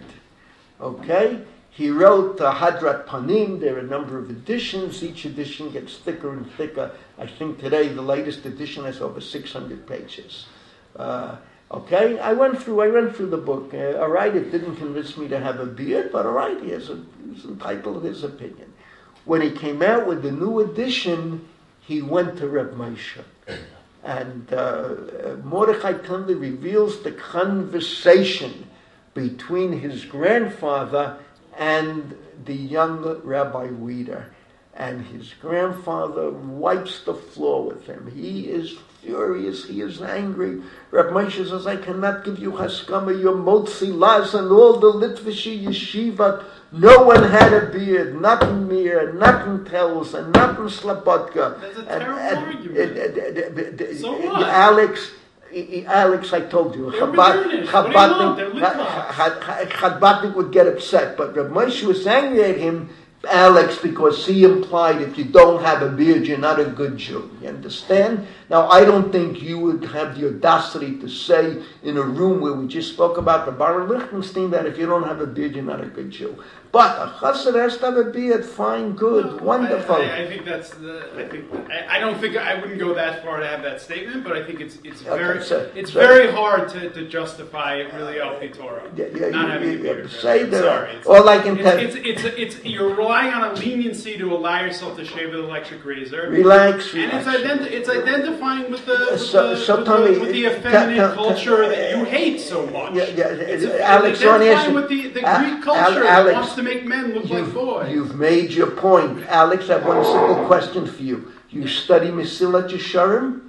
S1: Okay? He wrote uh, Hadrat Panim. There are a number of editions. Each edition gets thicker and thicker. I think today the latest edition has over six hundred pages. Uh, Okay, I went through. I went through the book. Uh, all right, it didn't convince me to have a beard, but all right, he has a, he's entitled to his opinion. When he came out with the new edition, he went to Reb Moshe, and uh, Mordechai Tendler reveals the conversation between his grandfather and the young Rabbi Weider. And his grandfather wipes the floor with him. He is furious. He is angry. Rabbi Moshe says, I cannot give you Haskama, your Motzi Laz, and all the Litvishi Yeshiva. No one had a beard, not in Mir, not in Telz, and not in Slabotka.
S4: That's a
S1: and,
S4: terrible
S1: and,
S4: argument.
S1: And, and, and,
S4: so what?
S1: Alex, Alex, I told you,
S4: They're
S1: Chabad,
S4: Modernists. What do you want? They're
S1: Chabadnik, Chabadnik would get upset, but Rabbi Moshe was angry at him, Alex, because he implied if you don't have a beard, you're not a good Jew. You understand? Now, I don't think you would have the audacity to say in a room where we just spoke about the Baruch Lichtenstein that if you don't have a beard, you're not a good Jew. But a chassid has to have a beard. Fine, good,
S4: No,
S1: wonderful.
S4: I, I, I think that's the. I think I, I don't think I wouldn't go that far to have that statement, but I think it's it's
S1: Okay,
S4: very
S1: so-
S4: it's
S1: so-
S4: very hard to, to justify really El Torah.
S1: Yeah, yeah,
S4: not
S1: you-
S4: having
S1: you-
S4: a beard.
S1: say
S4: I'm
S1: that-
S4: sorry. It's,
S1: all I can tell-
S4: it's, it's, it's, it's you're relying on a leniency to allow yourself to shave with an electric razor.
S1: Relax,
S4: And it's,
S1: relax.
S4: identi- it's identifying with the with,
S1: So-
S4: the,
S1: so
S4: with,
S1: tell
S4: the,
S1: me,
S4: with the
S1: uh,
S4: effeminate
S1: tell- tell-
S4: culture that you hate so much.
S1: Yeah, yeah,
S4: It's
S1: uh,
S4: a-
S1: Alex,
S4: it's
S1: let me
S4: identifying
S1: ask you-
S4: with the, the
S1: Al-
S4: Greek
S1: Al-
S4: culture that
S1: Alex,
S4: wants to make men look like
S1: You've,
S4: boys.
S1: you've made your point. Alex, I have one simple question for you. You study Mesilat Yesharim?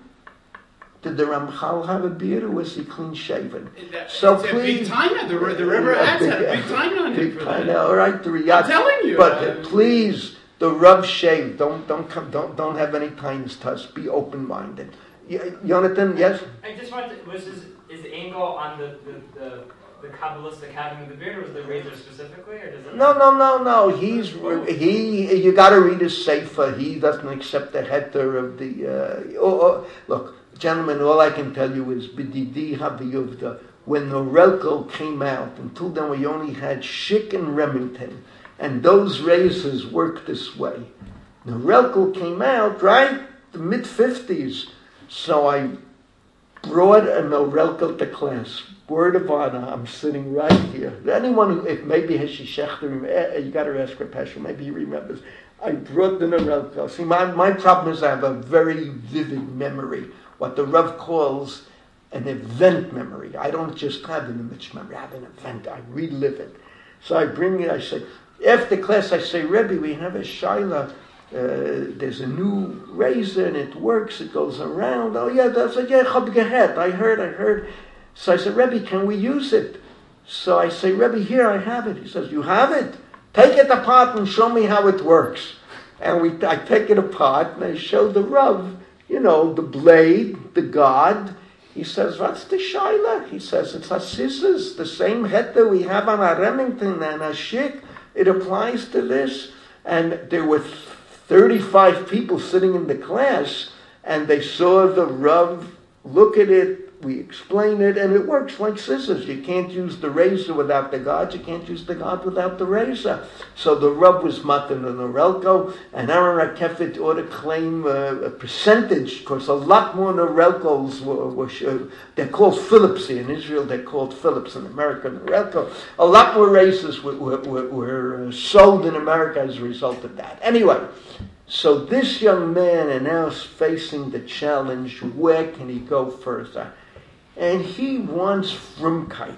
S1: Did the Ramchal have a beard or was he clean shaven?
S4: That-
S1: So
S4: it's
S1: please,
S4: a big time. The, the River Ads had a big time on him
S1: Big
S4: for
S1: time,
S4: that.
S1: all right, the Riyadh.
S4: I'm telling you.
S1: But
S4: uh,
S1: uh, please, the Rav shave. Don't don't come. Don't don't have any kindness to us. Be open minded. Jonathan, yes.
S3: I just wanted to, was his, his angle on the, the, the, the Kabbalistic having the beard, or was the razor specifically, or does it?
S1: No, no, no, no. He's he. You got to read his sefer. He doesn't accept the heter of the. Uh, oh, oh, look, gentlemen. All I can tell you is b'didi habiyuvda. When Norelco came out, until then we only had Schick and Remington, and those razors worked this way. Norelco came out, right, the mid fifties. So I brought a Norelco to class. Word of honor, I'm sitting right here. Anyone who, if maybe Heshi Schechter, you got to ask Rapesha, maybe he remembers. I brought the Norelco. See, my, my problem is I have a very vivid memory, what the Rav calls an event memory. I don't just have an image memory, I have an event, I relive it. So I bring it, I say, after class I say, Rebbe, we have a Shaila. Uh, there's a new razor and it works, it goes around. Oh yeah, that's like, yeah, Chab Gehet. I heard, I heard. So I said, Rebbe, can we use it? So I say, Rebbe, here, I have it. He says, you have it? Take it apart and show me how it works. And we, I take it apart and I show the Rav, you know, the blade, the god. He says, what's the Shaila? He says, it's a scissors, the same heter we have on our Remington and a Schick. It applies to this. And there were thirty-five people sitting in the class, and they saw the Rav look at it, we explain it, and it works like scissors. You can't use the razor without the god, you can't use the god without the razor. So the Rav was matan and Norelco, and Aaron Rakefet ought to claim uh, a percentage, because a lot more Norelcos were, were uh, they're called Philips in Israel, they're called Philips in America, Norelco. A lot more razors were, were, were, were sold in America as a result of that. Anyway, so this young man is now facing the challenge, where can he go further? And he wants Frumkeit.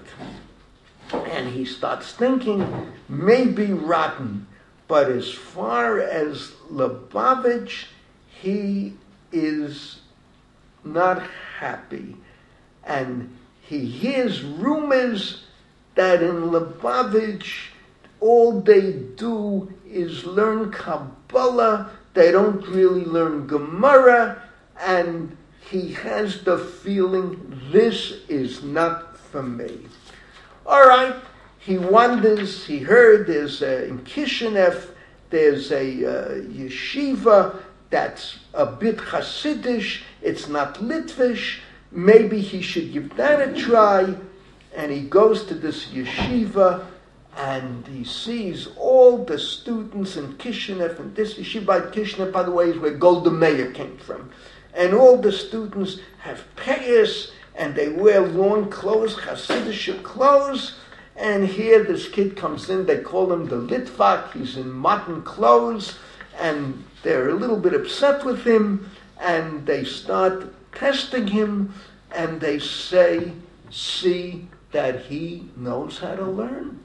S1: And he starts thinking, maybe rotten, but as far as Lubavitch, he is not happy. And he hears rumors that in Lubavitch, all they do is learn Kabbalah. They don't really learn Gemara, and he has the feeling, this is not for me. All right, he wonders, he heard there's a, in Kishinev, there's a uh, yeshiva that's a bit Hasidish, it's not Litvish, maybe he should give that a try, and he goes to this yeshiva, and he sees all the students in Kishinev, and this yeshiva at Kishinev, by the way, is where Golda Meir came from. And all the students have payas, and they wear long clothes, Hasidic clothes, and here this kid comes in, they call him the Litvak, he's in mutton clothes, and they're a little bit upset with him, and they start testing him, and they say, see, that he knows how to learn.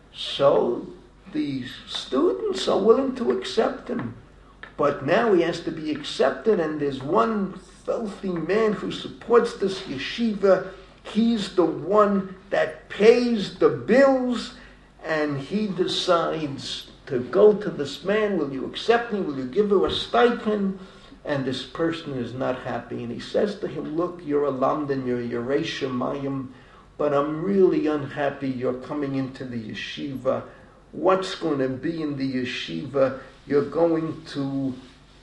S1: So the students are willing to accept him. But now he has to be accepted, and there's one filthy man who supports this yeshiva. He's the one that pays the bills, and he decides to go to this man. Will you accept me? Will you give her a stipend? And this person is not happy. And he says to him, look, you're a lamdan, you're a Yerei Shemayim, but I'm really unhappy you're coming into the yeshiva. What's going to be in the yeshiva? You're going to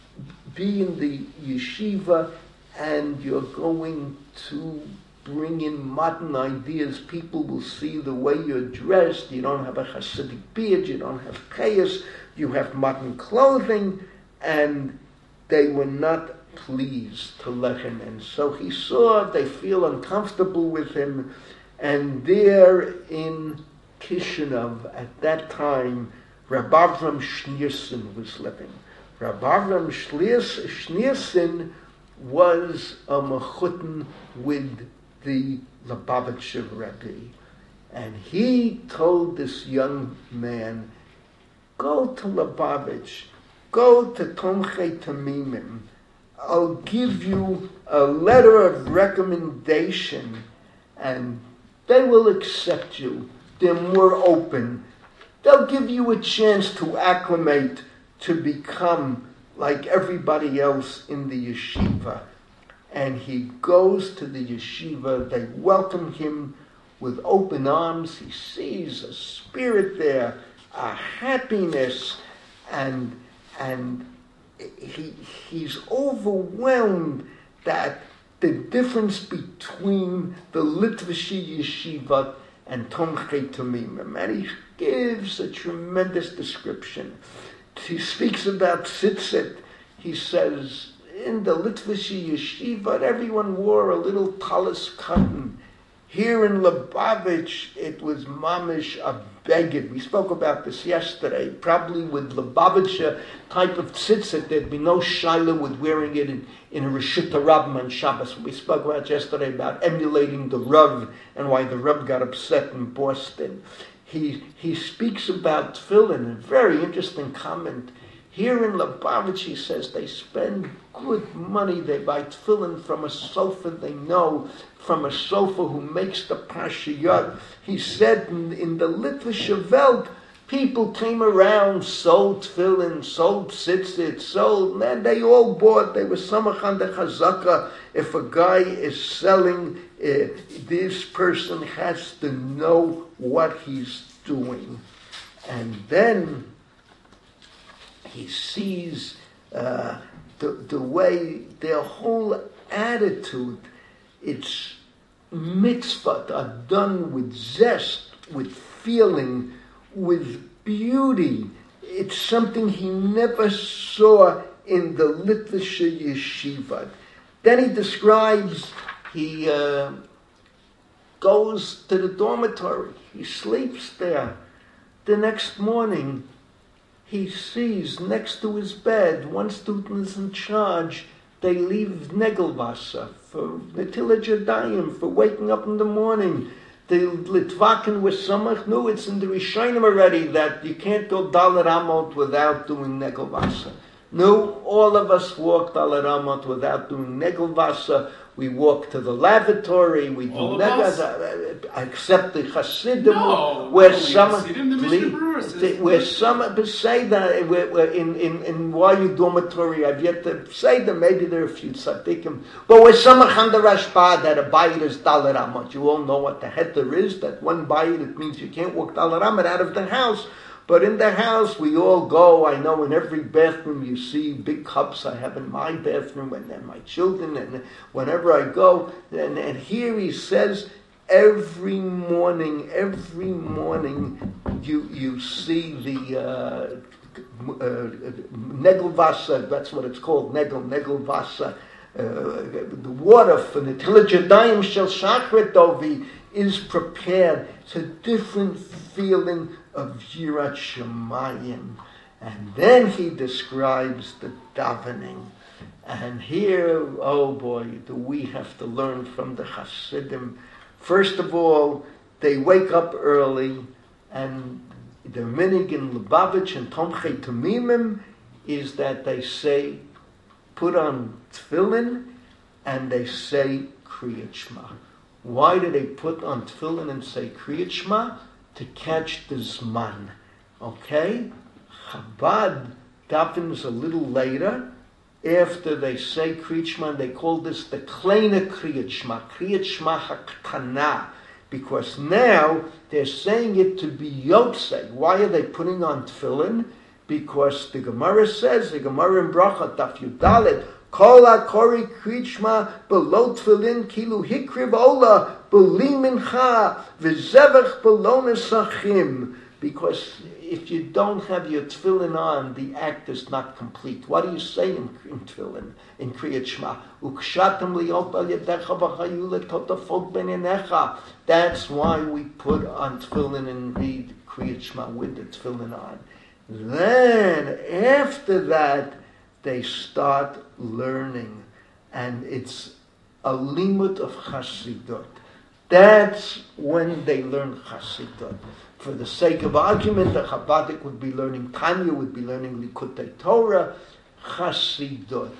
S1: be in the yeshiva, and you're going to bring in modern ideas. People will see the way you're dressed. You don't have a Hasidic beard. You don't have chayas. You have modern clothing. And they were not pleased to let him in. So he saw they feel uncomfortable with him. And there in Kishinev, at that time, Rabbi Avram Schneerson was living. Rabbi Avram Schneerson was a mechutin with the Lubavitcher Rebbe. And he told this young man, go to Lubavitch, go to Tomchei Tamimim. I'll give you a letter of recommendation, and they will accept you. They're more open. They'll give you a chance to acclimate, to become like everybody else in the yeshiva. And he goes to the yeshiva. They welcome him with open arms. He sees a spirit there, a happiness, and and he he's overwhelmed that the difference between the Litvish yeshiva and Tomchei Tamimim. And he gives a tremendous description. He speaks about tzitzit. He says, in the Litvish yeshiva, everyone wore a little talis cotton. Here in Lubavitch, it was mamish a beged. We spoke about this yesterday. Probably with Lubavitcher type of tzitzit, there'd be no shaila with wearing it in, in a Reshut Rabbim on Shabbos. We spoke about yesterday about emulating the Rav and why the Rav got upset in Boston. He he speaks about tefillin, a very interesting comment. Here in Lubavitch, he says, they spend good money. They buy tefillin from a sofa they know, from a sofa who makes the pashiyot. He said in, in the Litvische Welt, people came around, sold tefillin, sold tzitzit, sold, and they all bought. They were samach on the chazaka. If a guy is selling, uh, this person has to know what he's doing. And then he sees uh, the, the way their whole attitude, it's mitzvot are done with zest, with feeling, with beauty. It's something he never saw in the Litvische yeshiva. Then he describes, he uh, goes to the dormitory. He sleeps there. The next morning, he sees next to his bed, one student is in charge. They leave Negelwasser for Netilat Yadayim, for waking up in the morning. The Litvakin was samach. No, it's in the Rishonim already that you can't go Dalet Amot without doing Negelwasser. No, all of us walk Dalet Amot without doing Negelwasser. We walk to the lavatory. We do Negelwasser. Except the Hasidim,
S4: no,
S1: where
S4: no,
S1: some,
S4: Hasidim, the Mishnah Berurah says,
S1: where some say that in in in Wayu dormitory. I've yet to say that maybe there are a few tzaddikim, but where some on the Rashba that a bayit is Dalet Amot. You all know what the heter is. That one bayit, it means you can't walk Dalet Amot out of the house. But in the house, we all go. I know in every bathroom you see big cups. I have in my bathroom and then my children. And whenever I go, and, and here he says, every morning, every morning, you you see the uh, uh, Negelwasser. That's what it's called, Negel Negelwasser. Uh, the water for the Netilat Yadayim Shel Shachrit Dovi is prepared. It's a different feeling of Yirat Shemayim. And then he describes the davening. And here, oh boy, do we have to learn from the Hasidim. First of all, they wake up early, and the minig in Lubavitch and Tomchei Tumimim is that they say, put on tefillin, and they say Kriyat Shema. Why do they put on tefillin and say Kriyat Shema? To catch the Zman. Okay? Chabad davens a little later, after they say Kriyat Shema, they call this the Kleine Kriyat Shema, Kriyat Shema HaKtana, because now they're saying it to be Yotzei. Why are they putting on tefillin? Because the Gemara says, the Gemara in Bracha, Daf Yudalet, Kol HaKori Kriyat Shema below tefillin kilu hikriv ola beli mincha v'zevach below nesachim. Because if you don't have your tefillin on, the act is not complete. What do you say in, in tefillin, in Kriyat Shema? Ukshatem liot al yadecha v'chayu letotafot b'neinecha. That's why we put on tefillin and read Kriyat Shema with the tefillin on. Then, after that, they start learning. And it's a limud of Chassidut. That's when they learn Chassidut. For the sake of argument, the Chabadic would be learning Tanya, would be learning Likutei Torah, Chassidut.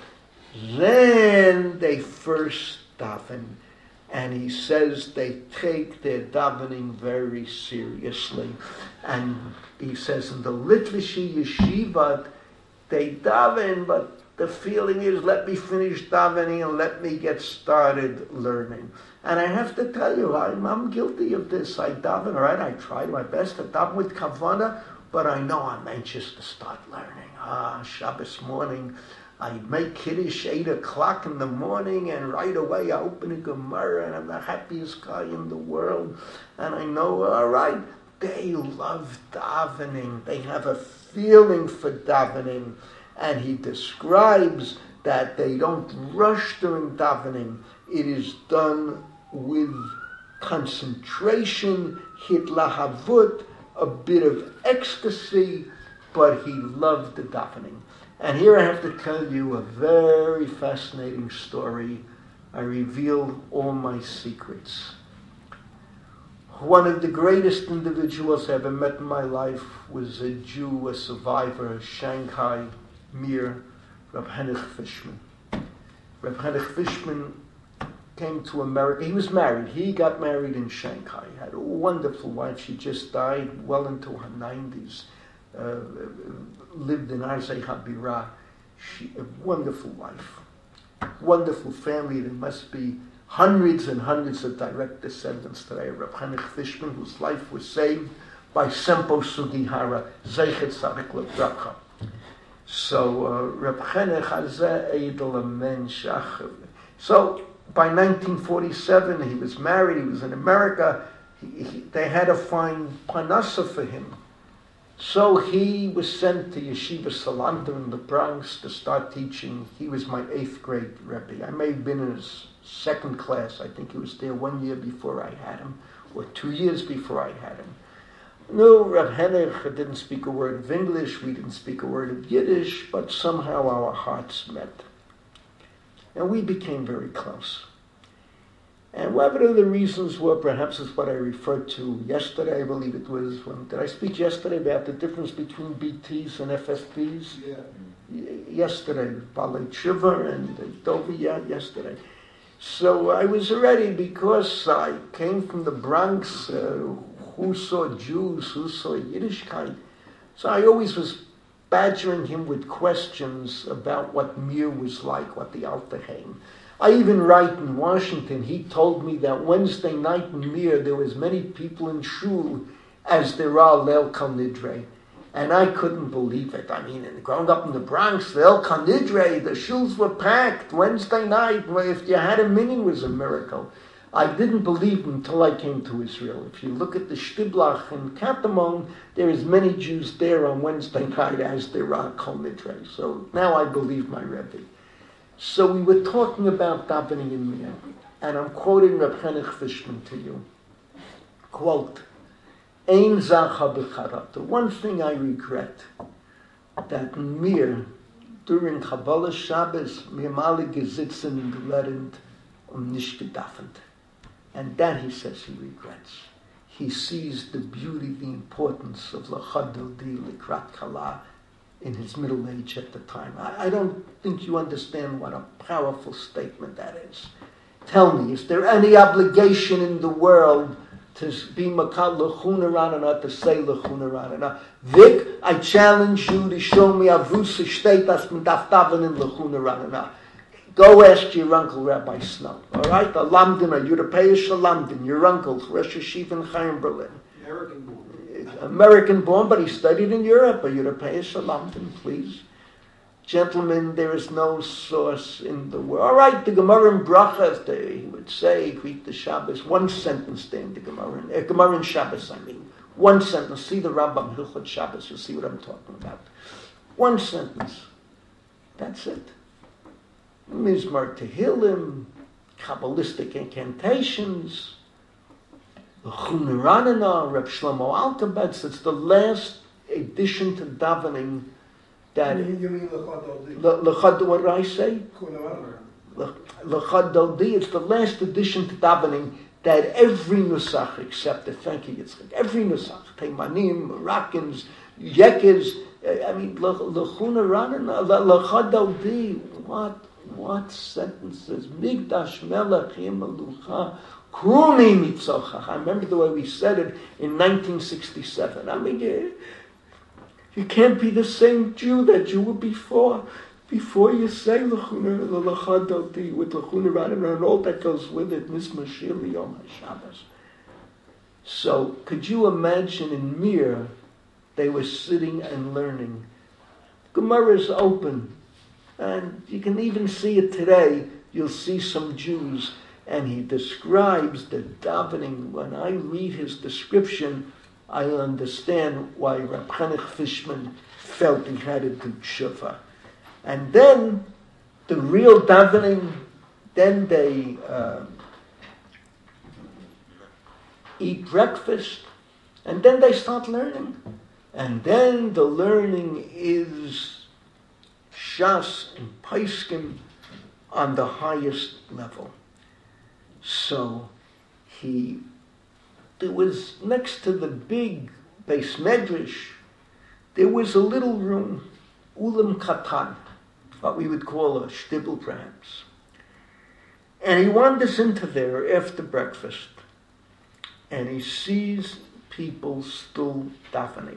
S1: Then they first daven, and he says they take their davening very seriously. And he says in the Litvishi Yeshivat, they daven, but the feeling is, let me finish davening and let me get started learning. And I have to tell you, I'm, I'm guilty of this. I daven, all right, I tried my best to daven with kavanah, but I know I'm anxious to start learning. Ah, Shabbos morning, I make Kiddush eight o'clock in the morning, and right away I open a Gemara, and I'm the happiest guy in the world. And I know, all right, they love davening. They have a feeling for davening. And he describes that they don't rush during davening. It is done with concentration, hitlahavut, a bit of ecstasy, but he loved the davening. And here I have to tell you a very fascinating story. I reveal all my secrets. One of the greatest individuals I ever met in my life was a Jew, a survivor, Shanghai, Mir, Reb Henich Fishman. Reb Henich Fishman came to America. He was married. He got married in Shanghai. He had a wonderful wife. She just died well into her nineties. Uh, lived in Arzei Habirah. She, a wonderful wife. Wonderful family. There must be hundreds and hundreds of direct descendants today. Reb Henich Fishman, whose life was saved by Sempo Sugihara, Zeichet Tzadik L'Bracha. So, uh, Reb Henich Hazeh Eidel Mensch. So, by nineteen forty-seven, he was married, he was in America, he, he, they had to find parnasa for him. So he was sent to Yeshiva Salanter in the Bronx to start teaching. He was my eighth grade Rebbe. I may have been in his second class. I think he was there one year before I had him, or two years before I had him. No, Reb Henich didn't speak a word of English, we didn't speak a word of Yiddish, but somehow our hearts met. And we became very close. And whatever the reasons were, perhaps is what I referred to yesterday, I believe it was. When, did I speak yesterday about the difference between B Ts and F S Ps? Yeah. Y- yesterday, Balei Tshuva and Dovi, yeah, yesterday. So I was ready because I came from the Bronx, uh, who saw Jews, who saw Yiddishkeit. So I always was badgering him with questions about what Mir was like, what the Alter Haim. I even write in Washington, he told me that Wednesday night in Mir, there was many people in shul as there are Leil Kal Nidre. And I couldn't believe it. I mean, growing up in the Bronx, Leil Kal Nidre, the shuls were packed Wednesday night. If you had a minyan, it was a miracle. I didn't believe until I came to Israel. If you look at the Shtiblach in Katamon, there is many Jews there on Wednesday night as there are Kol Nidre. So now I believe my Rebbe. So we were talking about davening in Mir, and I'm quoting Reb Henich Fishman to you. Quote, Ein zacha b'charat. The one thing I regret, that in Mir, during Kabbalah Shabbos, mir male gesitzen in gelernt und nicht gedafend. And that, he says, he regrets. he sees the beauty, the importance of L'chad Dodi Likrat Kala in his middle age at the time. I, I don't think you understand what a powerful statement that is. Tell me, is there any obligation in the world to be Makal L'chuna Ranana, to say L'chuna Ranana? Vic, I challenge you to show me Avusa Shtetas M'daftavan in L'chuna Ranana. Go ask your uncle, Rabbi Snow. All right? A Lamdin, a European Lamdin, your uncle, Rosh Yeshiva in Chaim, Berlin.
S5: American born.
S1: American born, but he studied in Europe. A European Lamdin, please. Gentlemen, there is no source in the world. All right, the Gemara in Brachas, they, he would say, greet the Shabbos, one sentence there in the Gemara, uh, Gemara in Shabbos, I mean. One sentence. See the Rambam, Hilchot Shabbos, you'll see what I'm talking about. One sentence. That's it. Mizmar Tehillim, Kabbalistic incantations, L'chuna Ranana, Reb Shlomo Alkabetz. It's the last addition to davening that...
S5: You mean, you mean L'chad Dodi?
S1: L'chad, what did I say?
S5: L'chuna Ranana.
S1: L'chad Dodi. It's the last addition to davening that every Nusach accepted. Thank you, Yitzchak. Every Nusach. Teimanim, Moroccans, Yekes. I mean, L'chuna Ranana, L'chad Dodi. What? What sentences? Migdash Melech Yimalucha Kumi Mitzochach. I remember the way we said it in nineteen sixty-seven. I mean, you, you can't be the same Jew that you were before. Before you say L'chuna L'chad Dodi with L'chuna Ranana and all that goes with it, Mizmor Shir Yom HaShabbos. So, could you imagine in Mir, they were sitting and learning. Gemara is open. And you can even see it today. You'll see some Jews, and he describes the davening. When I read his description, I understand why Reb Chanech Fishman felt he had to do tshuva. And then the real davening, then they uh, eat breakfast, and then they start learning. And then the learning is Shas and Paiskim on the highest level. So he, there was next to the big Beis Medrash, there was a little room, Ulam Katan, what we would call a shtibel perhaps. And he wanders into there after breakfast, and he sees people still davening.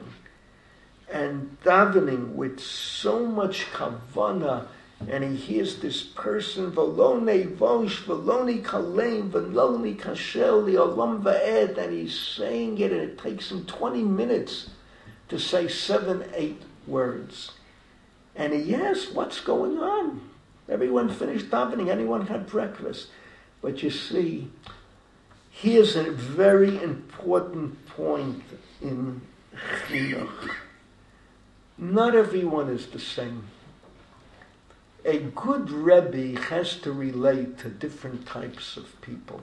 S1: And davening with so much kavanah, and he hears this person, Volone Vosh, Volone Kalem, Volone Kashel, Olam Va'ed, and he's saying it, and it takes him twenty minutes to say seven, eight words. And he asks, what's going on? Everyone finished davening, anyone had breakfast. But you see, here's a very important point in Chinuch. Not everyone is the same. A good Rebbe has to relate to different types of people.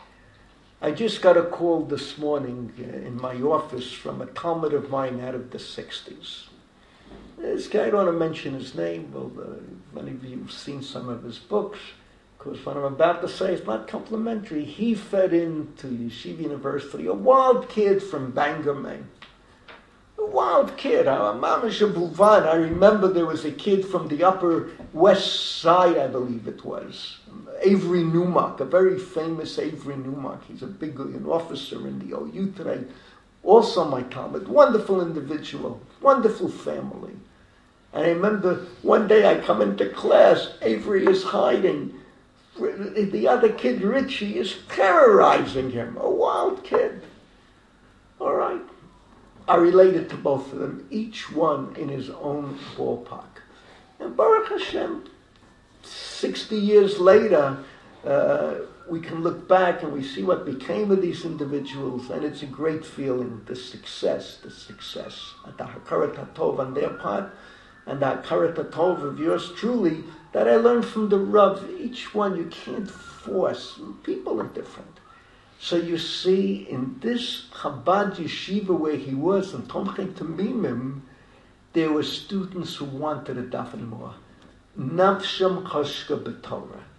S1: I just got a call this morning in my office from a Talmud of mine out of the sixties. This guy, I don't want to mention his name, well, uh, many of you have seen some of his books, because what I'm about to say is not complimentary. He fed into Yeshiva University, a wild kid from Bangor, Maine. A wild kid, a mamash bulvan. I remember there was a kid from the Upper West Side, I believe it was, Avery Newmark, a very famous Avery Newmark. He's a big an officer in the O U today. Also my Talmud, wonderful individual, wonderful family. And I remember one day I come into class, Avery is hiding. The other kid, Richie, is terrorizing him, a wild kid. All right. I related to both of them, each one in his own ballpark. And Baruch Hashem, sixty years later, uh, we can look back and we see what became of these individuals, and it's a great feeling, the success, the success, the Hakarat HaTov on their part, and the Hakarat HaTov of yours truly, that I learned from the Rav. Each one, you can't force. People are different. So you see, in this Chabad yeshiva where he was, in Tomchei Tamimim, there were students who wanted to daven more. Nafsham chashka b'Torah.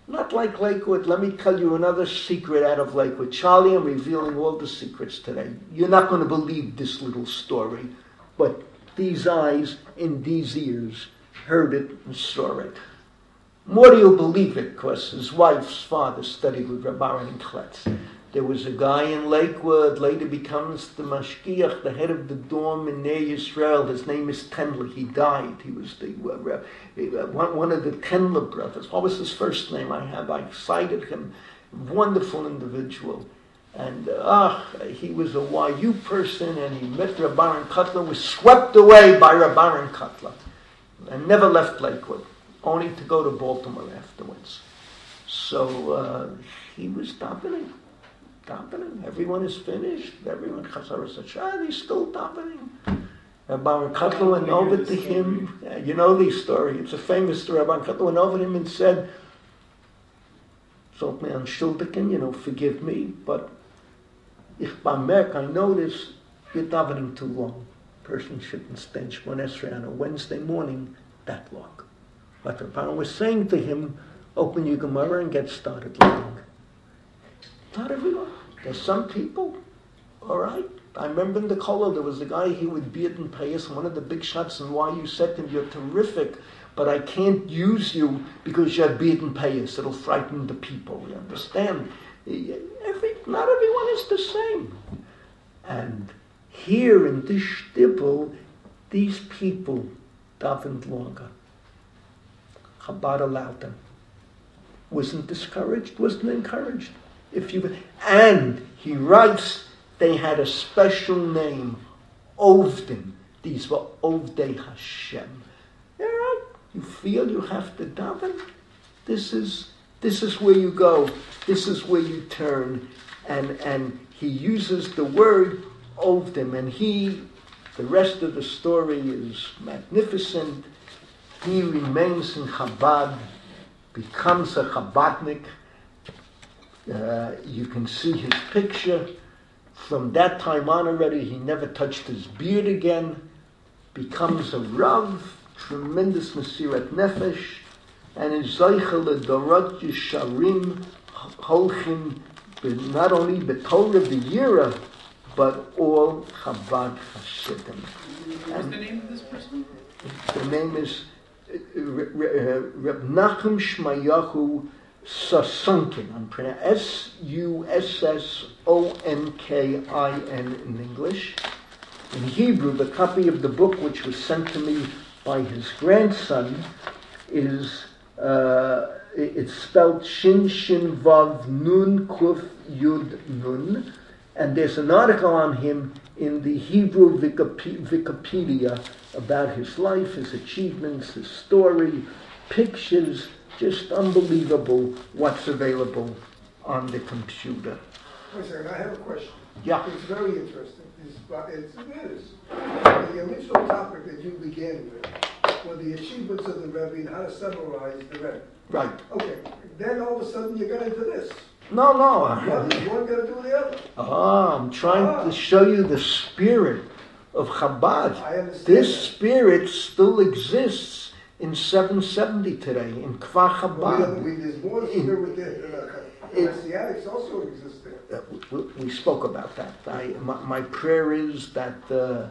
S1: Not like Lakewood. Let me tell you another secret out of Lakewood. Charlie, I'm revealing all the secrets today. You're not going to believe this little story, but these eyes and these ears heard it and saw it. More do you believe it, because his wife's father studied with Reb Aaron Kletz. There was a guy in Lakewood, later becomes the mashgiach, the head of the dorm in Ner Yisrael. His name is Tenler. He died. He was the uh, one, one of the Tenler brothers. What was his first name? I have. I cited him. Wonderful individual. And ah, uh, he was a Y U person, and he met Reb Aaron Kotler, was swept away by Reb Aaron Kotler, and never left Lakewood, only to go to Baltimore afterwards. So uh, he was davening. Davening. Everyone is finished. Everyone, Chazar Sachad, he's still davening. Reb Aaron Kotler went over to him. Uh, you know the story. It's a famous story. Reb Aaron Kotler went over to him and said, "Zot me anschuldigen, you know, forgive me, but ich bemerk, I notice you're davening too long. Person shouldn't spend Shmon Esrei on a Wednesday morning that long." But Reb Aaron was saying to him, "Open your Gemara and get started learning." Not everyone. There's some people, all right. I remember in the Kollel, there was a guy, he would be at in Payas, and one of the big shots, and why you said to him, "You're terrific, but I can't use you because you're beaten Payas. It'll frighten the people." You understand? Every, not everyone is the same. And here in this shtibel, these people davened longer. Chabad allowed them. Wasn't discouraged, wasn't encouraged. If you and he writes, they had a special name, Ovdim. These were Ovdei Hashem. All right, you feel you have to daven. This is this is where you go. This is where you turn, and and he uses the word Ovdim, and he. The rest of the story is magnificent. He remains in Chabad, becomes a Chabadnik. Uh, you can see his picture. From that time on already, he never touched his beard again. Becomes a Rav, tremendous Mesirat Nefesh, and is Zeichel Dorot Yesharim Holchim, not only B'Torah B'Yira, but all Chabad Hasidim.
S4: What's the name of this person?
S1: The name is uh, Reb Nachum Shmayahu Sasonkin. I'm pronouncing S U S S O N K I N in English. In Hebrew, the copy of the book which was sent to me by his grandson is uh, it's spelled Shin Shin Vav Nun Kuf Yud Nun, and there's an article on him in the Hebrew Wikipedia about his life, his achievements, his story, pictures. Just unbelievable what's available on the computer.
S5: Wait a second, I have a question.
S1: Yeah.
S5: It's very interesting. It's, it's, it is. The initial topic that you began with were the achievements of the Rebbe and how to summarize the Rebbe.
S1: Right.
S5: Okay. Then all of a sudden you got into this.
S1: No, no.
S5: What is one got to do with the other?
S1: Ah, I'm trying ah. to show you the spirit of Chabad.
S5: I understand.
S1: This
S5: that.
S1: spirit still exists in seven seventy today, in Kfar Chabad.
S5: Well, we, there's more spirit there. Uh, Messianics also exist there.
S1: Uh, we, we spoke about that. I, my, my prayer is that uh,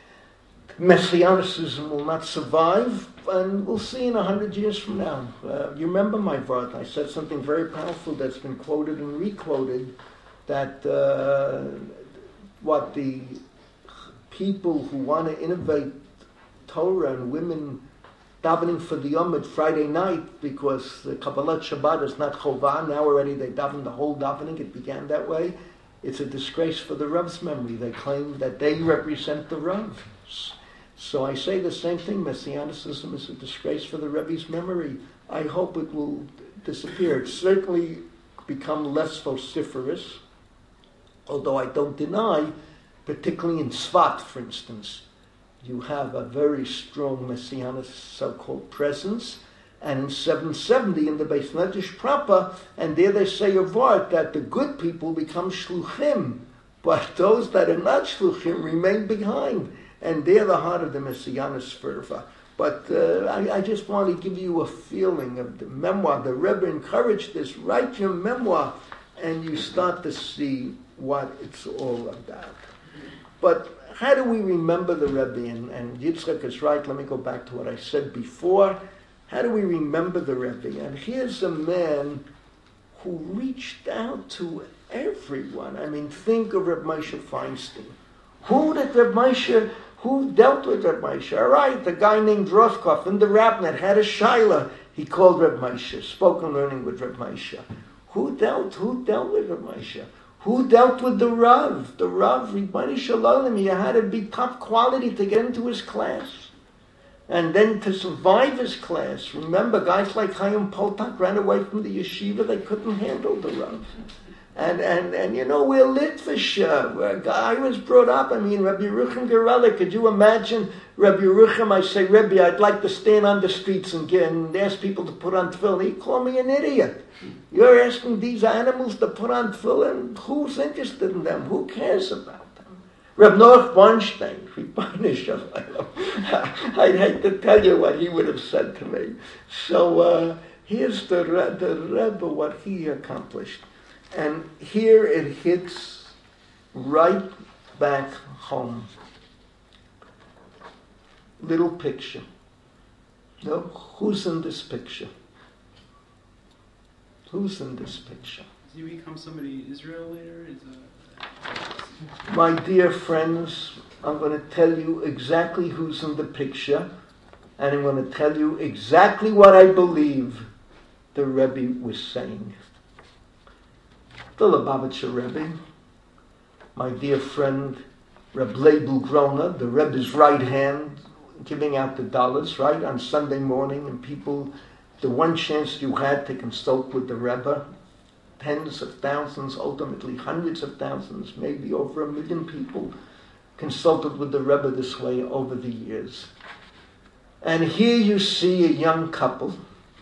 S1: Messianicism will not survive, and we'll see in a hundred years from now. Uh, you remember my word? I said something very powerful that's been quoted and requoted, that uh, what the people who want to innovate Torah and women davening for the Yom at Friday night because the Kabbalat Shabbat is not Chovah. Now already they daven the whole davening. It began that way. It's a disgrace for the Rav's memory. They claim that they represent the Rav. So I say the same thing. Messianicism is a disgrace for the Rebbe's memory. I hope it will disappear. It's certainly become less vociferous, although I don't deny, particularly in Tzfat, for instance, you have a very strong Messianic so-called presence, and in seven seventy in the Beis Medrash proper, and there they say a word that the good people become shluchim, but those that are not shluchim remain behind, and they're the heart of the Messianic fervor. But uh, I, I just want to give you a feeling of the memoir. The Rebbe encouraged this, write your memoir, and you start to see what it's all about. But how do we remember the Rebbe? And, and Yitzchak is right, let me go back to what I said before. How do we remember the Rebbe? And here's a man who reached out to everyone. I mean, think of Reb Moshe Feinstein. Who did Reb Moshe, who dealt with Reb Moshe? All right, the guy named Rothkopf in the Rabnet had a shaila. He called Reb Moshe, spoken learning with Reb Moshe. Who dealt, who dealt with Reb Moshe? Who dealt with the Rav? The Rav, Ribbani Shalom, he had to be top quality to get into his class. And then to survive his class. Remember, guys like Chaim Poltak ran away from the yeshiva. They couldn't handle the Rav. And, and, and you know, we're Litvisha. Where I was brought up, I mean, Rabbi Yerucham Gerela, could you imagine Rabbi Yerucham? I say, Rabbi, I'd like to stand on the streets and, get, and ask people to put on tefillin. He'd call me an idiot. You're asking these animals to put on tefillin? Who's interested in them? Who cares about them? Reb Noach Weinstein, I'd hate to tell you what he would have said to me. So uh, here's the, the Rebbe, what he accomplished. And here it hits right back home. Little picture. No, who's in this picture? Who's in this picture?
S4: Does he become somebody Israel later? Is a...
S1: My dear friends, I'm going to tell you exactly who's in the picture, and I'm going to tell you exactly what I believe the Rebbe was saying. The Lubavitcher Rebbe, my dear friend Reb Leibel Grona, the Rebbe's right hand, giving out the dollars, right, on Sunday morning, and people, the one chance you had to consult with the Rebbe, tens of thousands, ultimately hundreds of thousands, maybe over a million people consulted with the Rebbe this way over the years. And here you see a young couple.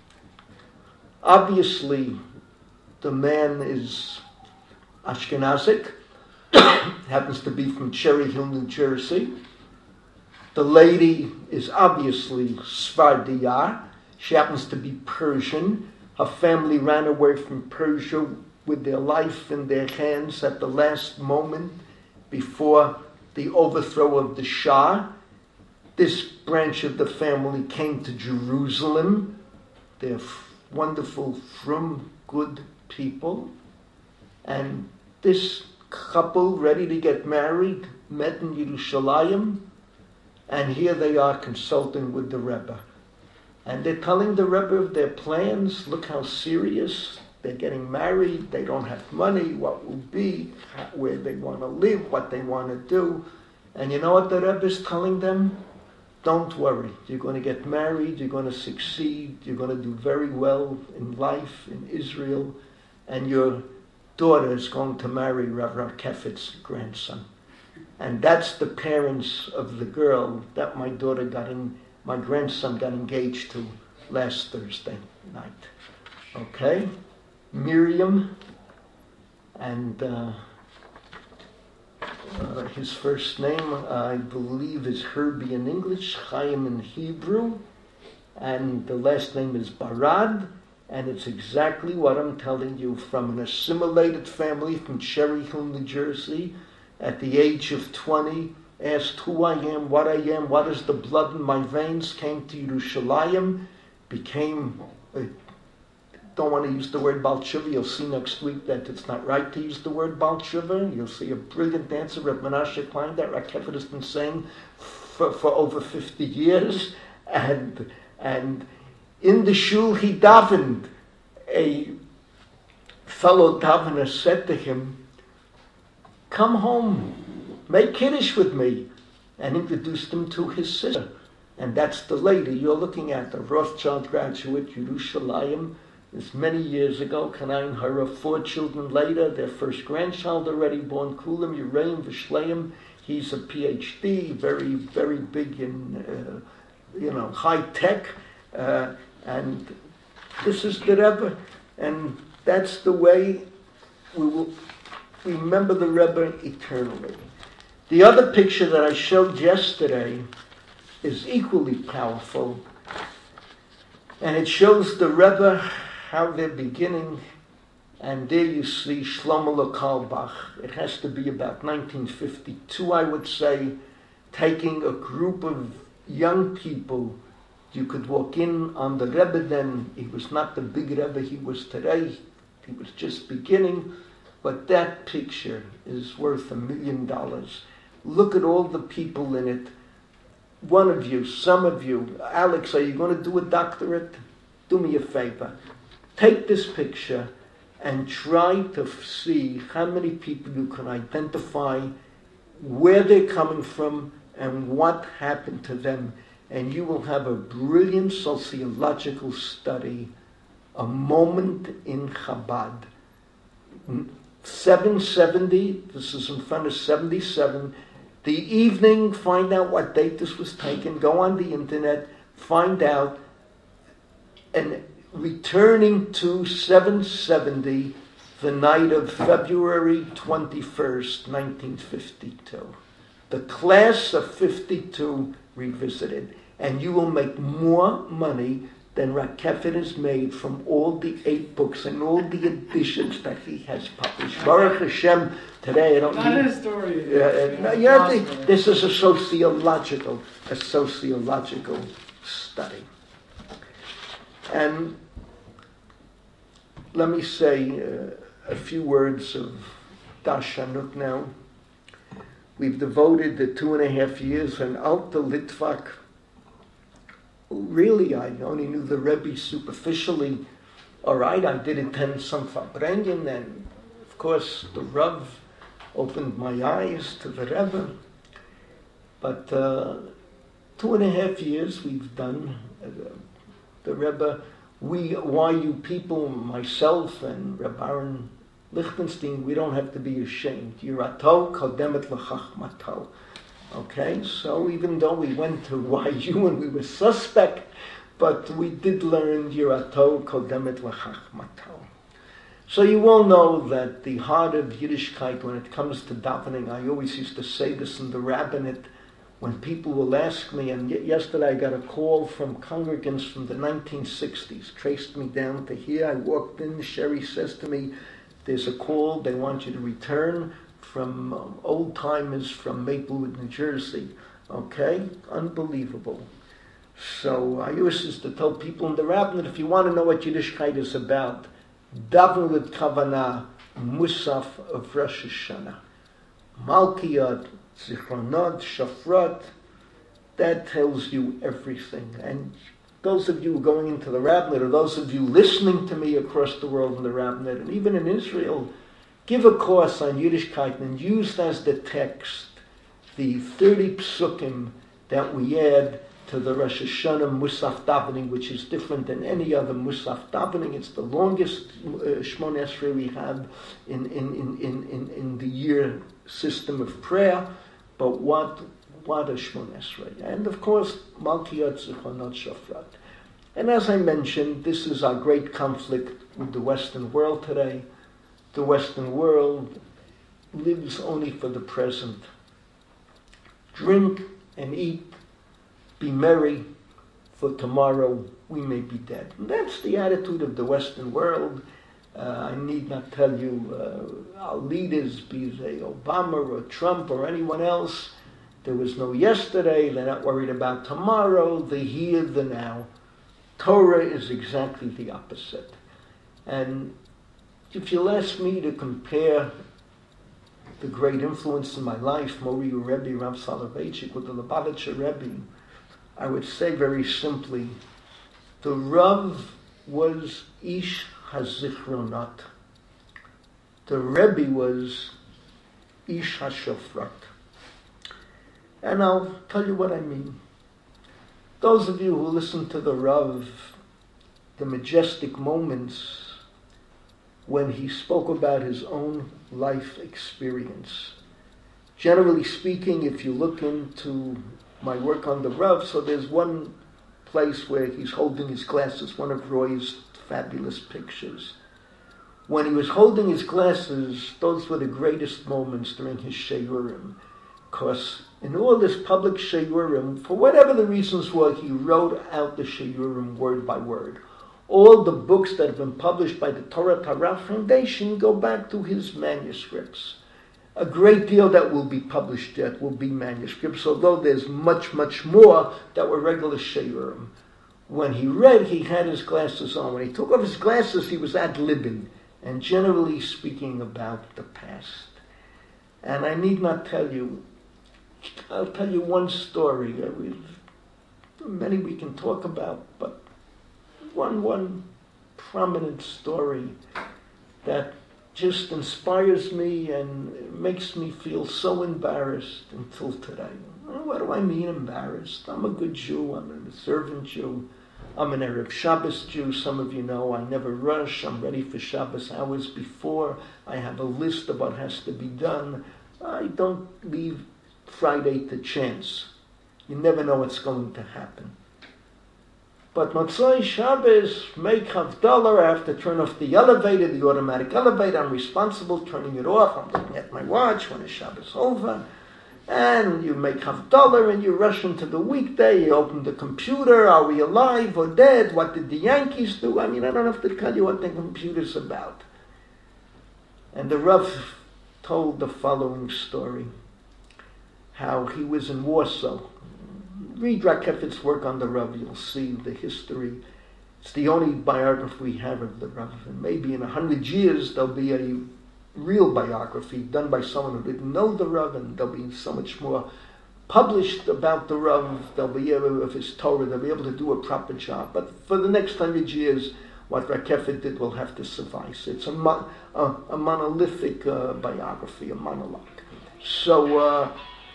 S1: Obviously, the man is Ashkenazic, happens to be from Cherry Hill, New Jersey. The lady is obviously Sfardiya. She happens to be Persian. Her family ran away from Persia with their life in their hands at the last moment before the overthrow of the Shah. This branch of the family came to Jerusalem. They're wonderful, frum, good people. And this couple, ready to get married, met in Yerushalayim, and here they are consulting with the Rebbe. And they're telling the Rebbe of their plans. Look how serious. They're getting married. They don't have money. What will be, where they want to live, what they want to do. And you know what the Rebbe is telling them? Don't worry. You're going to get married. You're going to succeed. You're going to do very well in life in Israel. And your daughter is going to marry Rav Rakefet's grandson. And that's the parents of the girl that my daughter got in, my grandson got engaged to last Thursday night. Okay? Miriam and uh, uh, his first name, I believe, is Herbie in English, Chaim in Hebrew, and the last name is Barad. And it's exactly what I'm telling you, from an assimilated family from Cherry Hill, New Jersey, at the age of twenty, asked who I am, what I am, what is the blood in my veins, came to Yerushalayim, became, a, don't want to use the word Baal Tshuva, you'll see next week that it's not right to use the word Baal Tshuva. You'll see a brilliant dancer, Reb Menashe Klein, that Rakefet has been saying for, for over fifty years, and and in the shul he davened. A fellow davener said to him, come home, make Kiddush with me, and introduced him to his sister. And that's the lady you're looking at, the Rothschild graduate, Yerushalayim. This many years ago, Kanaim Hara, four children later, their first grandchild already born, Kulam, Uraim, Vishleim. He's a P H D, very, very big in, uh, you know, high tech. Uh, and this is the Rebbe, and that's the way we will remember the Rebbe eternally. The other picture that I showed yesterday is equally powerful. And it shows the Rebbe how they're beginning. And there you see Shlomo Karlbach. It has to be about nineteen fifty-two, I would say, taking a group of young people. You could walk in on the Rebbe then. He was not the big Rebbe he was today. He was just beginning. But that picture is worth a million dollars. Look at all the people in it. One of you, some of you, Alex, are you going to do a doctorate? Do me a favor. Take this picture and try to see how many people you can identify, where they're coming from, and what happened to them. And you will have a brilliant sociological study, a moment in Chabad. seven seventy, this is in front of seventy-seven. The evening, find out what date this was taken, go on the internet, find out, and returning to seven seventy, the night of February twenty-first, nineteen fifty-two. The class of fifty-two revisited, and you will make more money than Rakefet has made from all the eight books and all the editions that he has published. Baruch Hashem, today I don't
S4: Not
S1: need...
S4: a story.
S1: Uh, no, you have to, this is a sociological, a sociological study. And let me say uh, a few words of Dashanut now. We've devoted the two and a half years and Alta Litvak. Really, I only knew the Rebbe superficially. All right, I did attend some Farbrengen, and of course the Rav opened my eyes to the Rebbe. But uh, two and a half years we've done uh, the Rebbe. We, why you people, myself and Reb Aaron Lichtenstein, we don't have to be ashamed. Yirato kodemet l'chachmato. Okay, so even though we went to Y U and we were suspect, but we did learn Yirato kodemet l'chachmato. So you all know that the heart of Yiddishkeit, when it comes to davening, I always used to say this in the rabbinate, when people will ask me, and yesterday I got a call from congregants from the nineteen sixties, traced me down to here. I walked in, Sherry says to me, there's a call, they want you to return from um, old-timers from Maplewood, New Jersey. Okay? Unbelievable. So I used to tell people in the rabbinate, if you want to know what Yiddishkeit is about, daven with kavanah, musaf of Rosh Hashanah. Malkiyot, Zichronot, Shafrot, that tells you everything. And those of you going into the rabbinate, or those of you listening to me across the world in the rabbinate, and even in Israel, give a course on Yiddishkeit and use as the text the thirty psukim that we add to the Rosh Hashanah Musaf davening, which is different than any other Musaf davening. It's the longest uh, Shmon Esrei we have in, in, in, in, in, in the year system of prayer. But what what a Shmon Esrei. And of course, Malkiyot Zichronot Shofrat. And as I mentioned, this is our great conflict with the Western world today. The Western world lives only for the present. Drink and eat, be merry, for tomorrow we may be dead. And that's the attitude of the Western world. Uh, I need not tell you, uh, our leaders, be they Obama or Trump or anyone else, there was no yesterday, they're not worried about tomorrow, the here, the now. Torah is exactly the opposite. And if you'll ask me to compare the great influence in my life, Mori Rebbe, Rav Soloveitchik, with the Lubavitcher Rebbe, I would say very simply, the Rav was Ish HaZichronot. The Rebbe was Ish HaShofrat. And I'll tell you what I mean. Those of you who listen to the Rav, the majestic moments when he spoke about his own life experience. Generally speaking, if you look into my work on the Rav, so there's one place where he's holding his glasses, one of Roy's fabulous pictures. When he was holding his glasses, those were the greatest moments during his Sheyurim, because in all this public shiurim, for whatever the reasons were, he wrote out the shiurim word by word. All the books that have been published by the Torah Torah Foundation go back to his manuscripts. A great deal that will be published yet will be manuscripts, although there's much, much more that were regular shiurim. When he read, he had his glasses on. When he took off his glasses, he was ad-libbing, and generally speaking about the past. And I need not tell you, I'll tell you one story. Many we can talk about, but one, one prominent story that just inspires me and makes me feel so embarrassed until today. What do I mean embarrassed? I'm a good Jew, I'm an observant Jew, I'm an Erev Shabbos Jew. Some of you know I never rush, I'm ready for Shabbos hours before, I have a list of what has to be done. I don't leave Friday to chance. You never know what's going to happen. But Motzei Shabbos, make Havdalah, I have to turn off the elevator, the automatic elevator, I'm responsible turning it off, I'm looking at my watch when it's Shabbos over, and you make Havdalah and you rush into the weekday, you open the computer, are we alive or dead, what did the Yankees do? I mean, I don't have to tell you what the computer's about. And the Rav told the following story, how he was in Warsaw. Read Rakefet's work on the Rav, you'll see the history. It's the only biography we have of the Rav. And maybe in a hundred years there'll be a real biography done by someone who didn't know the Rav, and there'll be so much more published about the Rav. They'll be able, of his Torah, they'll be able to do a proper job. But for the next hundred years, what Rakefet did will have to suffice. It's a, mo- a, a monolithic uh, biography, a monologue. So, uh,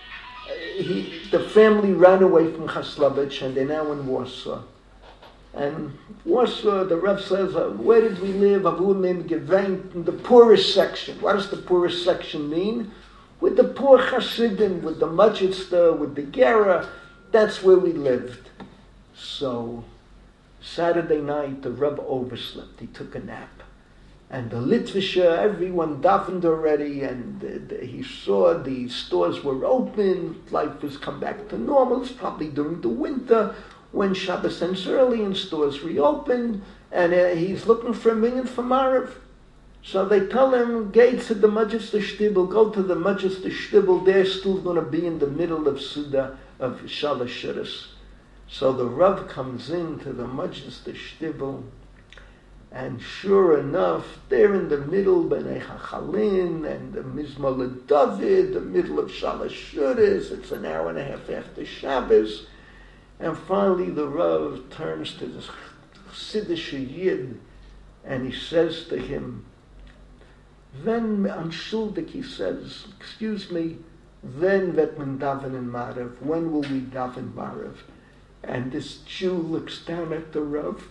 S1: He, the family ran away from Chaslovich and they're now in Warsaw. And Warsaw, the Rav says, uh, where did we live? In the poorest section. What does the poorest section mean? With the poor Hasidim, with the Majidster, with the Gera, that's where we lived. So, Saturday night, the Rav overslept. He took a nap. And the Litvischer, everyone davened already, and the, the, he saw the stores were open, life has come back to normal. It's probably during the winter when Shabbos ends early and stores reopen, and uh, he's looking for a minyan for Marav. So they tell him, gates at the Majlis Shtibel, go to the Majlis Shtibel, they're still going to be in the middle of Suda, of Shalosh Shiras. So the Rav comes into the Majlis Shtibel, and sure enough, they're in the middle, B'nai Chachalin, and the Mizmor David, the middle of Shalosh Shiras. It's an hour and a half after Shabbos. And finally the Rav turns to this Chassidish Yid, and he says to him, When, on Shuldik, he says, excuse me, when wird man daven in Marav? When will we daven Marav? And this Jew looks down at the Rav.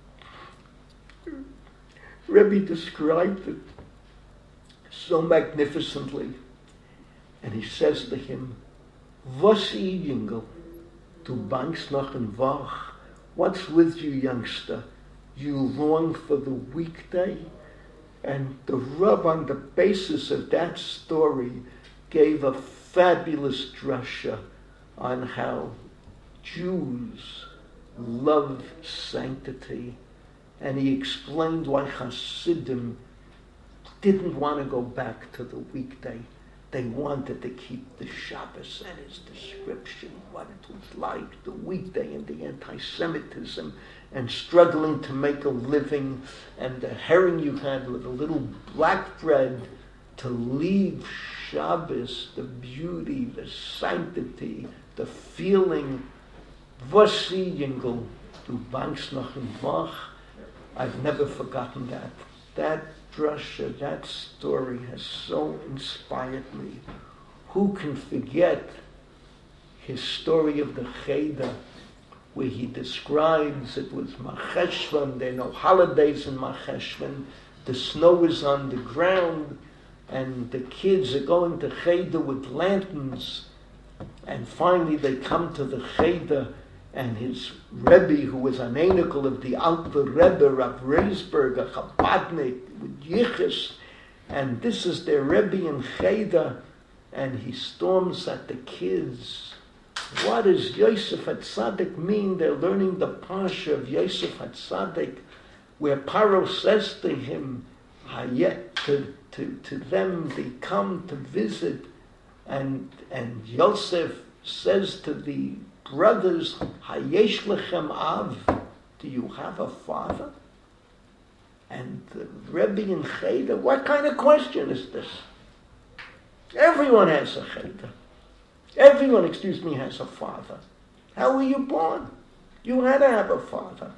S1: Rebbe described it so magnificently. And he says to him, Was I Yingel? Du bangst noch ein Wach? What's with you, youngster? You long for the weekday? And the Rav, on the basis of that story, gave a fabulous drasha on how Jews love sanctity. And he explained why Hasidim didn't want to go back to the weekday. They wanted to keep the Shabbos, and his description, what it was like, the weekday and the anti-Semitism, and struggling to make a living, and the herring you had with a little black bread, to leave Shabbos, the beauty, the sanctity, the feeling. Was sie Yingel, du bangst noch im Wach? I've never forgotten that. That drasha, that story has so inspired me. Who can forget his story of the Cheder, where he describes it was Macheshvan, there are no holidays in Macheshvan, the snow is on the ground, and the kids are going to Cheder with lanterns, and finally they come to the Cheder, and his Rebbe, who was an anical of the Alter Rebbe, Rav Reisberg, a Chabadnik with Yichus, and this is their Rebbe in Cheder, and he storms at the kids. What does Yosef HaTzadik mean? They're learning the parsha of Yosef HaTzadik, where Paro says to him, Hayet, to, to, to them, they come to visit, and and Yosef says to the brothers, Hayesh lechem av, do you have a father? And the Rebbe in Cheder, what kind of question is this? Everyone has a Cheder. Everyone, excuse me, has a father. How were you born? You had to have a father.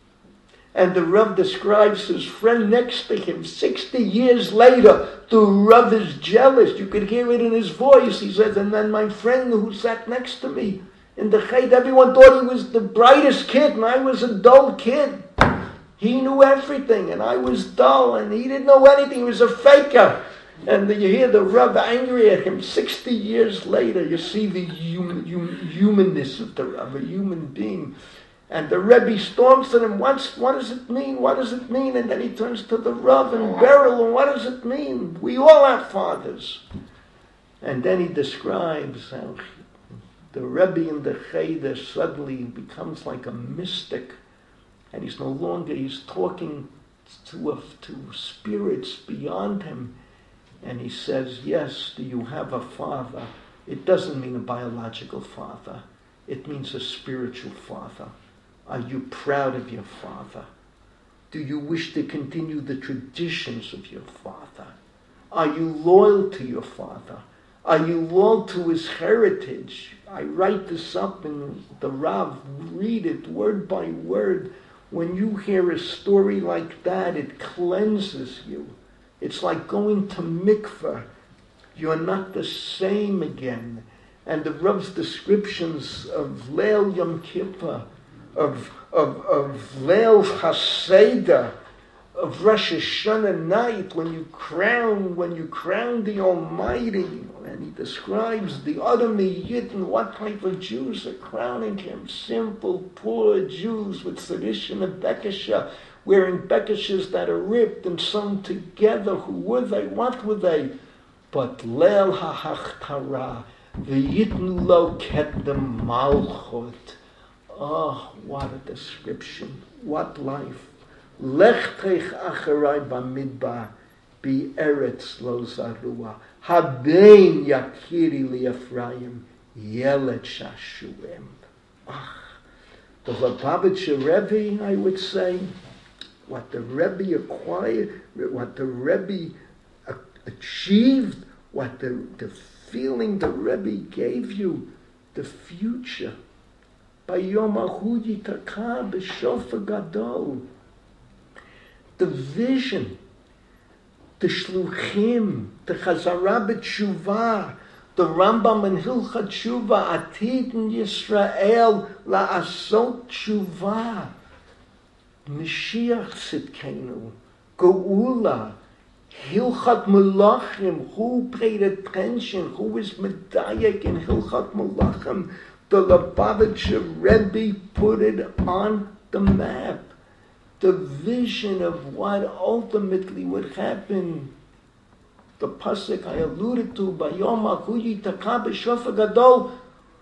S1: And the Rav describes his friend next to him sixty years later. The Rav is jealous. You could hear it in his voice. He says, and then my friend who sat next to me in the Cheder, everyone thought he was the brightest kid, and I was a dull kid. He knew everything, and I was dull, and he didn't know anything. He was a faker. And you hear the Rav angry at him sixty years later. You see the human, human, humanness of the Rav, a human being. And the Rebbe storms at him, What's, what does it mean? What does it mean? And then he turns to the Rav and Beryl, and what does it mean? We all have fathers. And then he describes how the Rebbe in the Cheder suddenly becomes like a mystic, and he's no longer, he's talking to, a, to spirits beyond him. And he says, yes, do you have a father? It doesn't mean a biological father. It means a spiritual father. Are you proud of your father? Do you wish to continue the traditions of your father? Are you loyal to your father? Are you loyal to his heritage? I write this up in the Rav, read it word by word. When you hear a story like that, it cleanses you. It's like going to mikveh. You're not the same again. And the Rav's descriptions of Leil Yom Kippur, of, of, of Leil Haseda, of Rosh Hashanah night, when you crown, when you crown the Almighty, and he describes the Adam Yidden, what type of Jews are crowning him. Simple, poor Jews with tradition of Bekesha, wearing Bekeshas that are ripped and sewn together. Who were they? What were they? But Leil HaHachtara, V'yitnu lo kedem malchut. Oh, what a description. What life. Lech teich acharai bamidbar, bi eretz lo zarua. Habein yakiri li Ephraim, yelet shashuem. Ah, the Lubavitcher Rebbe, I would say, what the Rebbe acquired, what the Rebbe achieved, what the, the feeling the Rebbe gave you, the future. Bayom ahu yitaka b'shofar gadol. The vision, the shluchim, the chazara b'tshuva, the Rambam in Hilchot Tshuva, Atid in Yisrael la'asot tshuva, Mashiach Tzidkenu, Geula, Hilchot Melachim. Who paid attention? Who was medayek in Hilchot Melachim? The Lubavitcher Rebbe put it on the map. The vision of what ultimately would happen. The pasuk I alluded to, Bayom ahu yitaka b'shofar gadol,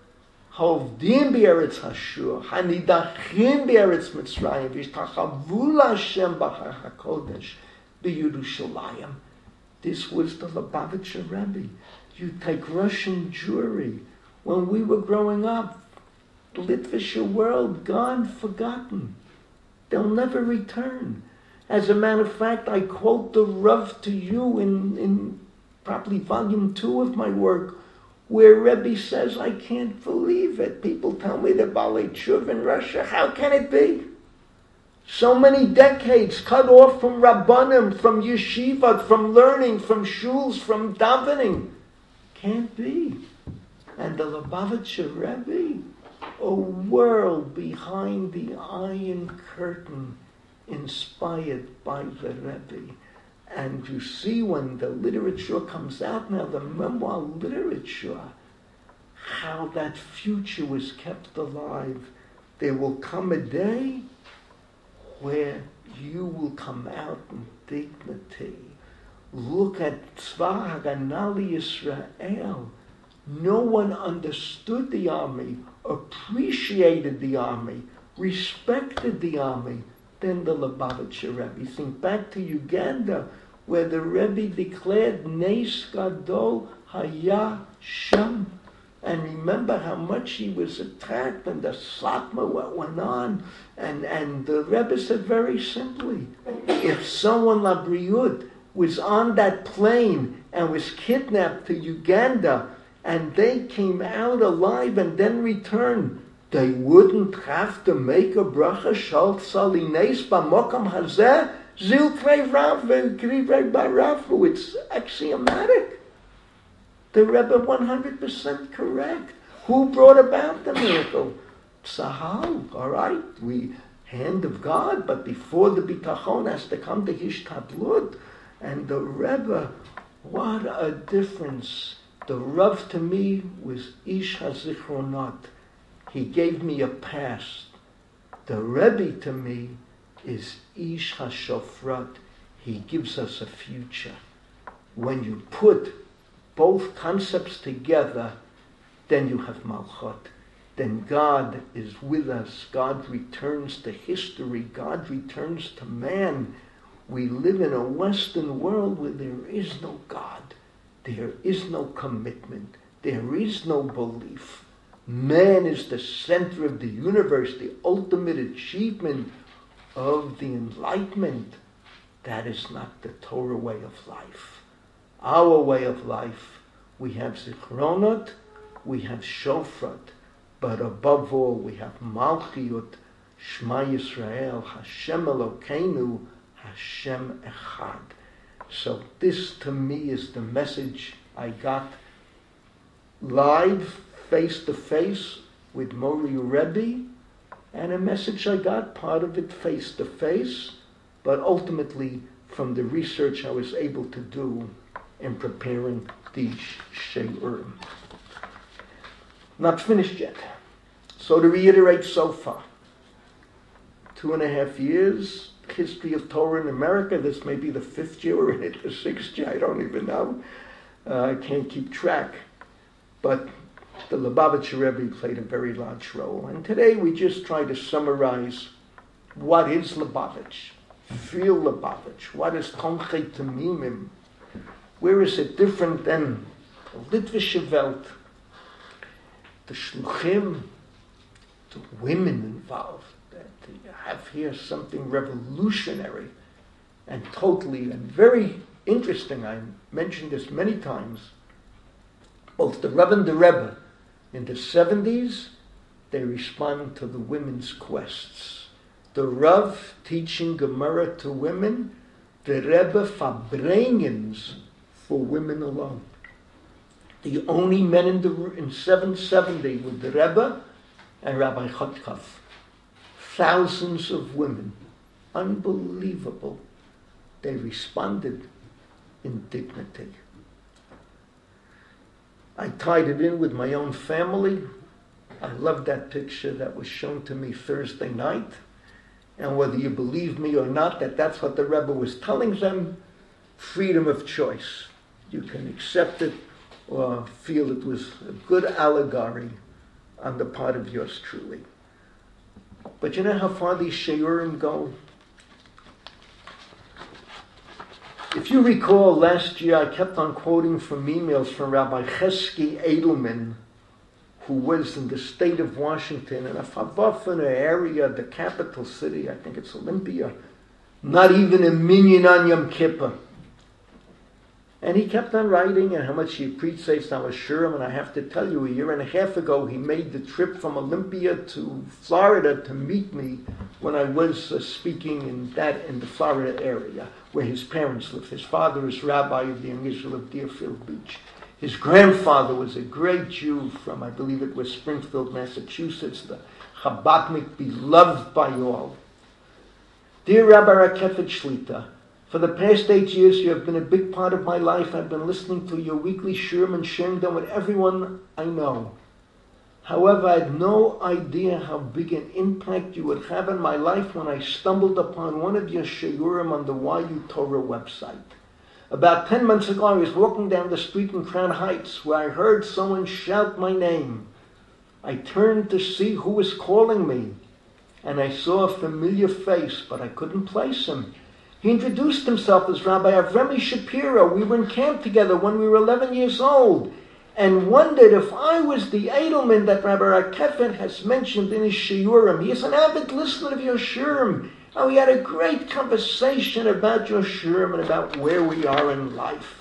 S1: Hovdim b'eretz Hashur, Hanidachim b'eretz Mitzrayim, V'yishtachavu l'Hashem b'har hakodesh b'Yerushalayim. This was the Lubavitcher Rebbe. You take Russian Jewry. When we were growing up, the Litvischer world, gone, forgotten. They'll never return. As a matter of fact, I quote the Rav to you in, in probably volume two of my work, where Rebbe says, I can't believe it. People tell me they're Balei Tshuva in Russia. How can it be? So many decades cut off from Rabbanim, from yeshiva, from learning, from shuls, from davening. Can't be. And the Lubavitcher Rebbe, a world behind the iron curtain, inspired by the Rebbe. And you see when the literature comes out now, the memoir literature, how that future was kept alive. There will come a day where you will come out in dignity, look at Tzva Haganah Yisrael. No one understood the army, appreciated the army, respected the army than the Lubavitcher Rebbe. Think back to Uganda, where the Rebbe declared Nes Gadol Haya Sham. And remember how much he was attacked and the Satma what went on. And, and the Rebbe said very simply, if someone Labriud was on that plane and was kidnapped to Uganda and they came out alive and then returned, they wouldn't have to make a bracha shal salines b'mokam hazeh zilkrei rav v'krivei barafu. It's axiomatic. The Rebbe one hundred percent correct. Who brought about the miracle? Tzahal, all right, we hand of God, but before the bitachon has to come to hishtadlut. And the Rebbe, what a difference. The Rav to me was Ish HaZichronot. He gave me a past. The Rebbe to me is Ish HaShofrat. He gives us a future. When you put both concepts together, then you have Malchut. Then God is with us. God returns to history. God returns to man. We live in a Western world where there is no God. There is no commitment. There is no belief. Man is the center of the universe, the ultimate achievement of the enlightenment. That is not the Torah way of life. Our way of life, we have Zichronot, we have Shofrat, but above all we have Malchiyut, Shema Yisrael, Hashem Elokeinu, Hashem Echad. So this to me is the message I got live, face to face with Mori Rebbe, and a message I got, part of it face to face, but ultimately from the research I was able to do in preparing these Sheiurim. Not finished yet. So to reiterate so far, two and a half years, history of Torah in America. This may be the fifth year or the sixth year, I don't even know. Uh, I can't keep track. But the Lubavitcher Rebbe played a very large role. And today we just try to summarize what is Lubavitch, feel Lubavitch, what is Tomchei Temimim, where is it different than the Litvische Welt, the Shluchim, the women involved. You have here something revolutionary and totally and very interesting. I mentioned this many times. Both the Rav and the Rebbe in the seventies, they respond to the women's quests. The Rav teaching Gemara to women, the Rebbe Fabrengens for women alone. The only men in the in seven seventy were the Rebbe and Rabbi Chotkov. Thousands of women. Unbelievable. They responded in dignity. I tied it in with my own family. I love that picture that was shown to me Thursday night. And whether you believe me or not that that's what the Rebbe was telling them, freedom of choice. You can accept it or feel it was a good allegory on the part of yours truly. But you know how far these Sheiurim go? If you recall, last year I kept on quoting from emails from Rabbi Chesky Edelman, who was in the state of Washington, in a Favafana area, the capital city, I think it's Olympia, not even a minyan on Yom Kippur. And he kept on writing and how much he appreciates our Shurim. And I have to tell you, a year and a half ago, he made the trip from Olympia to Florida to meet me when I was uh, speaking in that in the Florida area where his parents lived. His father is rabbi of the Young Israel of Deerfield Beach. His grandfather was a great Jew from, I believe it was Springfield, Massachusetts, the Chabadnik, beloved by all. Dear Rabbi Rakefet Shlita, for the past eight years, you have been a big part of my life. I've been listening to your weekly shirim and sharing them with everyone I know. However, I had no idea how big an impact you would have in my life when I stumbled upon one of your shiurim on the Y U Torah website. About ten months ago, I was walking down the street in Crown Heights where I heard someone shout my name. I turned to see who was calling me, and I saw a familiar face, but I couldn't place him. He introduced himself as Rabbi Avremi Shapiro. We were in camp together when we were eleven years old, and wondered if I was the Edelman that Rabbi Rakefet has mentioned in his shiurim. He is an avid listener of your shiurim, and we had a great conversation about your shiurim and about where we are in life.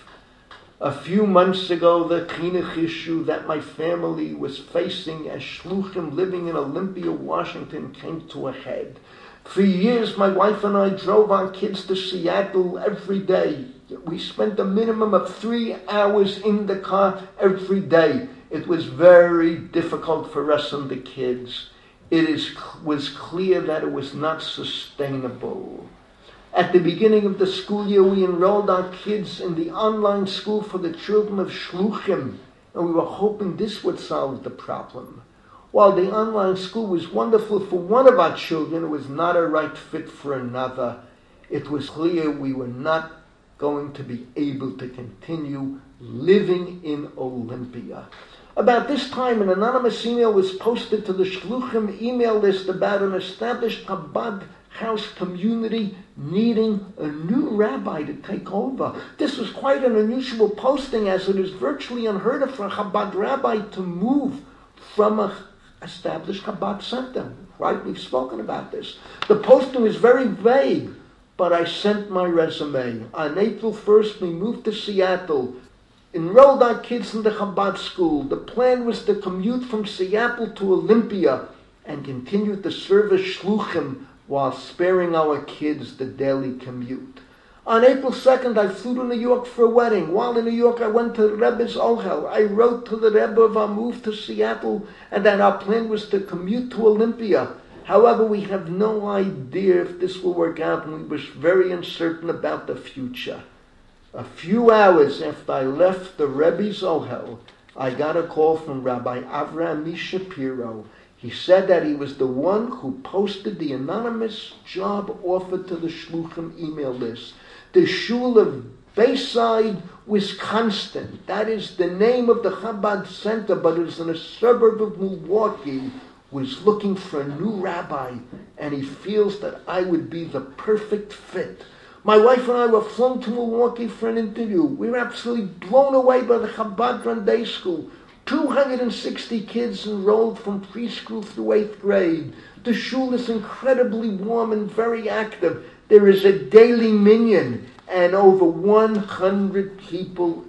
S1: A few months ago, the chinuch issue that my family was facing as shluchim living in Olympia, Washington, came to a head. For years, my wife and I drove our kids to Seattle every day. We spent a minimum of three hours in the car every day. It was very difficult for us and the kids. It is, was clear that it was not sustainable. At the beginning of the school year, we enrolled our kids in the online school for the children of shluchim, and we were hoping this would solve the problem. While the online school was wonderful for one of our children, it was not a right fit for another. It was clear we were not going to be able to continue living in Olympia. About this time, an anonymous email was posted to the shluchim email list about an established Chabad house community needing a new rabbi to take over. This was quite an unusual posting, as it is virtually unheard of for a Chabad rabbi to move from a established Chabad center. Right? We've spoken about this. The posting was very vague, but I sent my resume. On April first, we moved to Seattle, enrolled our kids in the Chabad school. The plan was to commute from Seattle to Olympia and continue to serve as shluchim while sparing our kids the daily commute. On April second, I flew to New York for a wedding. While in New York, I went to the Rebbe's Ohel. I wrote to the Rebbe of our move to Seattle and that our plan was to commute to Olympia. However, we have no idea if this will work out, and we were very uncertain about the future. A few hours after I left the Rebbe's Ohel, I got a call from Rabbi Avrami Shapiro. He said that he was the one who posted the anonymous job offer to the shluchim email list. The shul of Bayside, Wisconsin. That is the name of the Chabad center, but it is in a suburb of Milwaukee, was looking for a new rabbi, and he feels that I would be the perfect fit. My wife and I were flown to Milwaukee for an interview. We were absolutely blown away by the Chabad Day School. two hundred sixty kids enrolled from preschool through eighth grade. The shul is incredibly warm and very active. There is a daily minyan and over one hundred people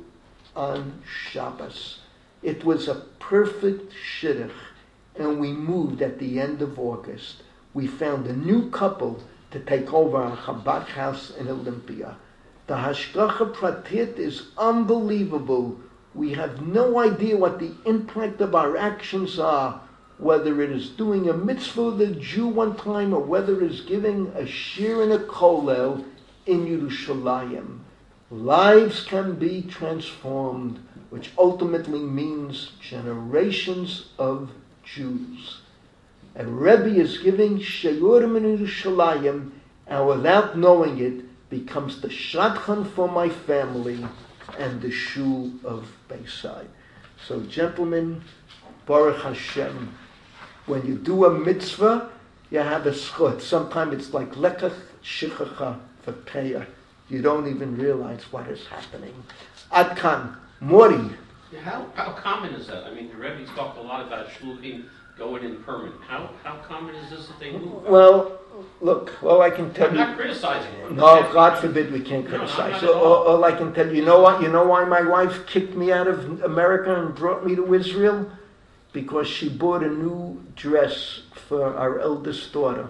S1: on Shabbos. It was a perfect shidduch, and we moved at the end of August. We found a new couple to take over our Chabad house in Olympia. The Hashgacha Pratit is unbelievable. We have no idea what the impact of our actions are, whether it is doing a mitzvah with a Jew one time or whether it is giving a shir in a kollel in Yerushalayim. Lives can be transformed, which ultimately means generations of Jews. A Rebbe is giving shiurim in Yerushalayim, and without knowing it, becomes the shadchan for my family and the shul of Bayside. So, gentlemen, Baruch Hashem, when you do a mitzvah, you have a schut. Sometimes it's like lekach shichacha v'peah. You don't even realize what is happening. Ad kan, Mori.
S2: How how common is that? I mean, the Rebbe talked a lot about shluchim going in permanent. How how common is this that they move?
S1: Well, look, all I can tell
S2: I'm
S1: you.
S2: not criticizing them.
S1: No, God forbid we can't
S2: No,
S1: criticize.
S2: not at
S1: all,
S2: all.
S1: all I can tell you, you know what? You know why my wife kicked me out of America and brought me to Israel? Because she bought a new dress for our eldest daughter.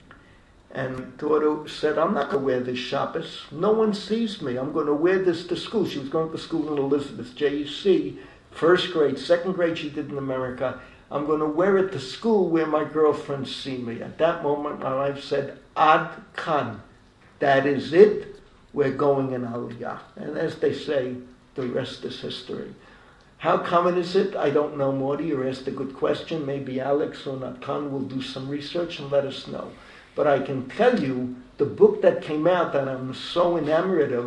S1: And daughter said, I'm not going to wear this Shabbos. No one sees me. I'm going to wear this to school. She was going to school in Elizabeth, J U C, first grade, second grade she did in America. I'm going to wear it to school where my girlfriends see me. At that moment, my wife said, Ad kan. That is it. We're going in Aliyah. And as they say, the rest is history. How common is it? I don't know, Morty. You asked a good question. Maybe Alex or Natkan will do some research and let us know. But I can tell you, the book that came out that I'm so enamored of,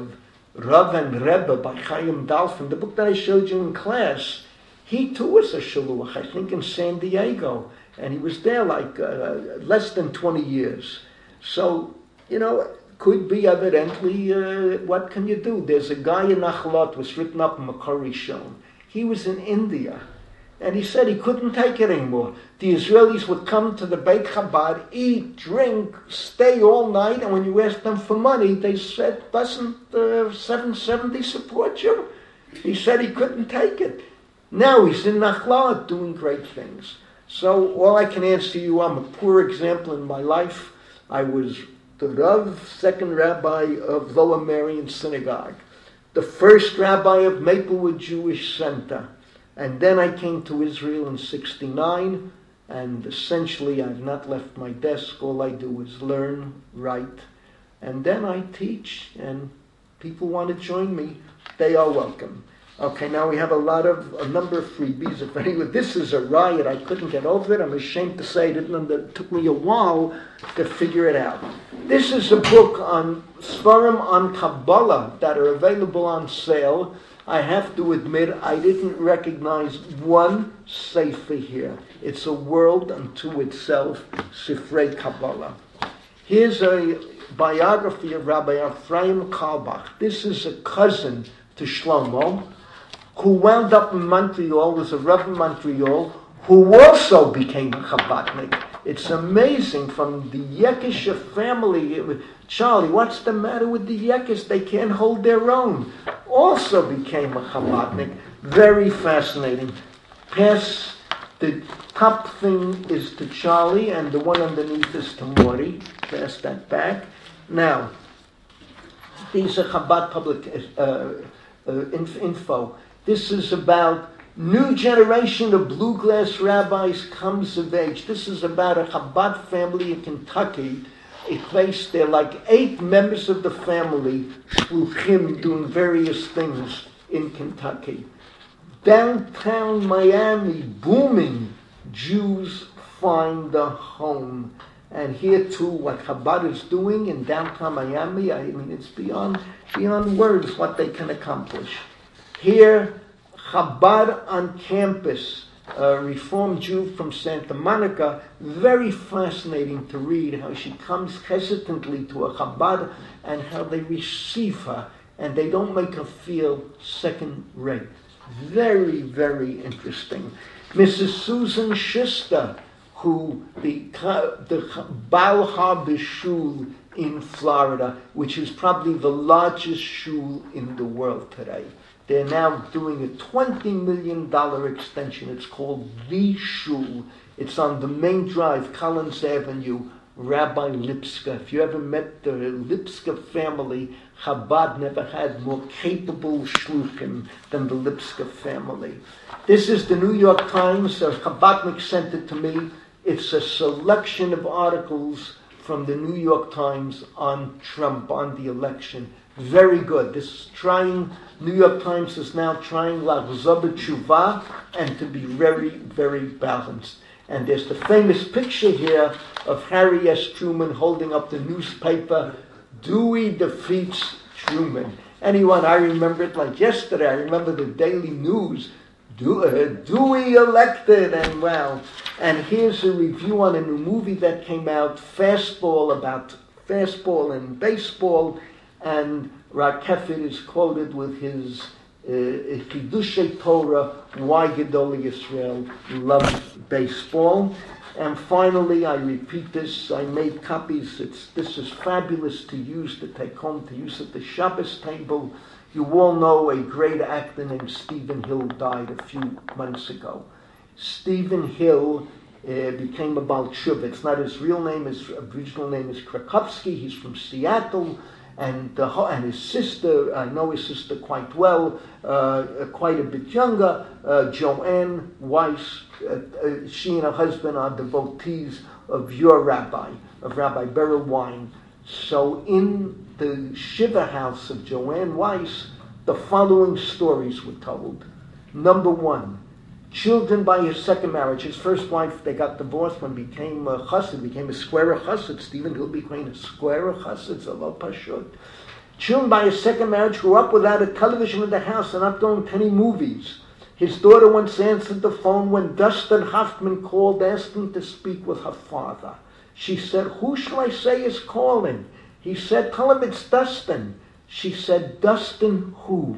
S1: Rav and Rebbe by Chaim Dalfin, the book that I showed you in class, he too was a shaluach, I think in San Diego, and he was there like uh, less than twenty years. So, you know, could be evidently, uh, what can you do? There's a guy in Nachlot, was written up in Makor Rishon. He was in India, and he said he couldn't take it anymore. The Israelis would come to the Beit Chabad, eat, drink, stay all night, and when you asked them for money, they said, doesn't uh, seven seventy support you? He said he couldn't take it. Now he's in Nachlot doing great things. So all I can answer you, I'm a poor example in my life. I was the Rav, second rabbi of Lower Marion Synagogue, the first rabbi of Maplewood Jewish Center. And then I came to Israel in sixty-nine, and essentially I've not left my desk. All I do is learn, write, and then I teach, and people want to join me, they are welcome. Okay, now we have a lot of, a number of freebies. If anyone, this is a riot, I couldn't get over it. I'm ashamed to say it, didn't, it took me a while to figure it out. This is a book on Svarim on Kabbalah that are available on sale. I have to admit, I didn't recognize one sefer here. It's a world unto itself, Sifrei Kabbalah. Here's a biography of Rabbi Ephraim Kalbach. This is a cousin to Shlomo, who wound up in Montreal, was a Rav in Montreal, who also became a Chabadnik. It's amazing, from the Yekisha family. Charlie, what's the matter with the Yekish? They can't hold their own. Also became a Chabadnik. Very fascinating. Pass, the top thing is to Charlie, and the one underneath is to Morty. Pass that back. Now, these are Chabad public uh, uh, info. This is about new generation of blue glass rabbis comes of age. This is about a Chabad family in Kentucky. A place there, like eight members of the family, shluchim, doing various things in Kentucky. Downtown Miami, booming. Jews find a home. And here too, what Chabad is doing in downtown Miami, I mean, it's beyond beyond words what they can accomplish. Here, Chabad on campus, a Reformed Jew from Santa Monica, very fascinating to read how she comes hesitantly to a Chabad and how they receive her and they don't make her feel second-rate. Very, very interesting. Missus Susan Schuster, who the, the Baal Harbor Shul in Florida, which is probably the largest shul in the world today. They're now doing a twenty million dollars extension. It's called The Shul. It's on the main drive, Collins Avenue, Rabbi Lipska. If you ever met the Lipska family, Chabad never had more capable shluchim than the Lipska family. This is the New York Times. A Chabadnik sent it to me. It's a selection of articles from the New York Times on Trump, on the election. Very good. This is trying, New York Times is now trying L'achzor b'tshuva and to be very, very balanced. And there's the famous picture here of Harry S. Truman holding up the newspaper, Dewey defeats Truman. Anyone, I remember it like yesterday. I remember the Daily News, Dewey elected, and wow. And here's a review on a new movie that came out, Fastball, about fastball and baseball. And Rakefet is quoted with his Chidushei Torah, why Gedolei Yisrael loves baseball. And finally, I repeat this, I made copies. It's, this is fabulous to use, to take home, to use at the Shabbos table. You all know a great actor named Stephen Hill died a few months ago. Stephen Hill uh, became a Baal Tshuva. It's not his real name, his original name is Krakowski. He's from Seattle. And, uh, and his sister, I know his sister quite well, uh, quite a bit younger, uh, Joanne Weiss. Uh, uh, she and her husband are devotees of your rabbi, of Rabbi Beryl Wein. So in the Shiva house of Joanne Weiss, the following stories were told. Number one, children by his second marriage. His first wife, they got divorced when became a chassid, became a square chassid. Stephen Hill became a square chassid, a lo pashut. Children by his second marriage grew up without a television in the house and not going to any movies. His daughter once answered the phone when Dustin Hoffman called asking to speak with her father. She said, "Who shall I say is calling?" He said, "Tell him it's Dustin." She said, "Dustin who?"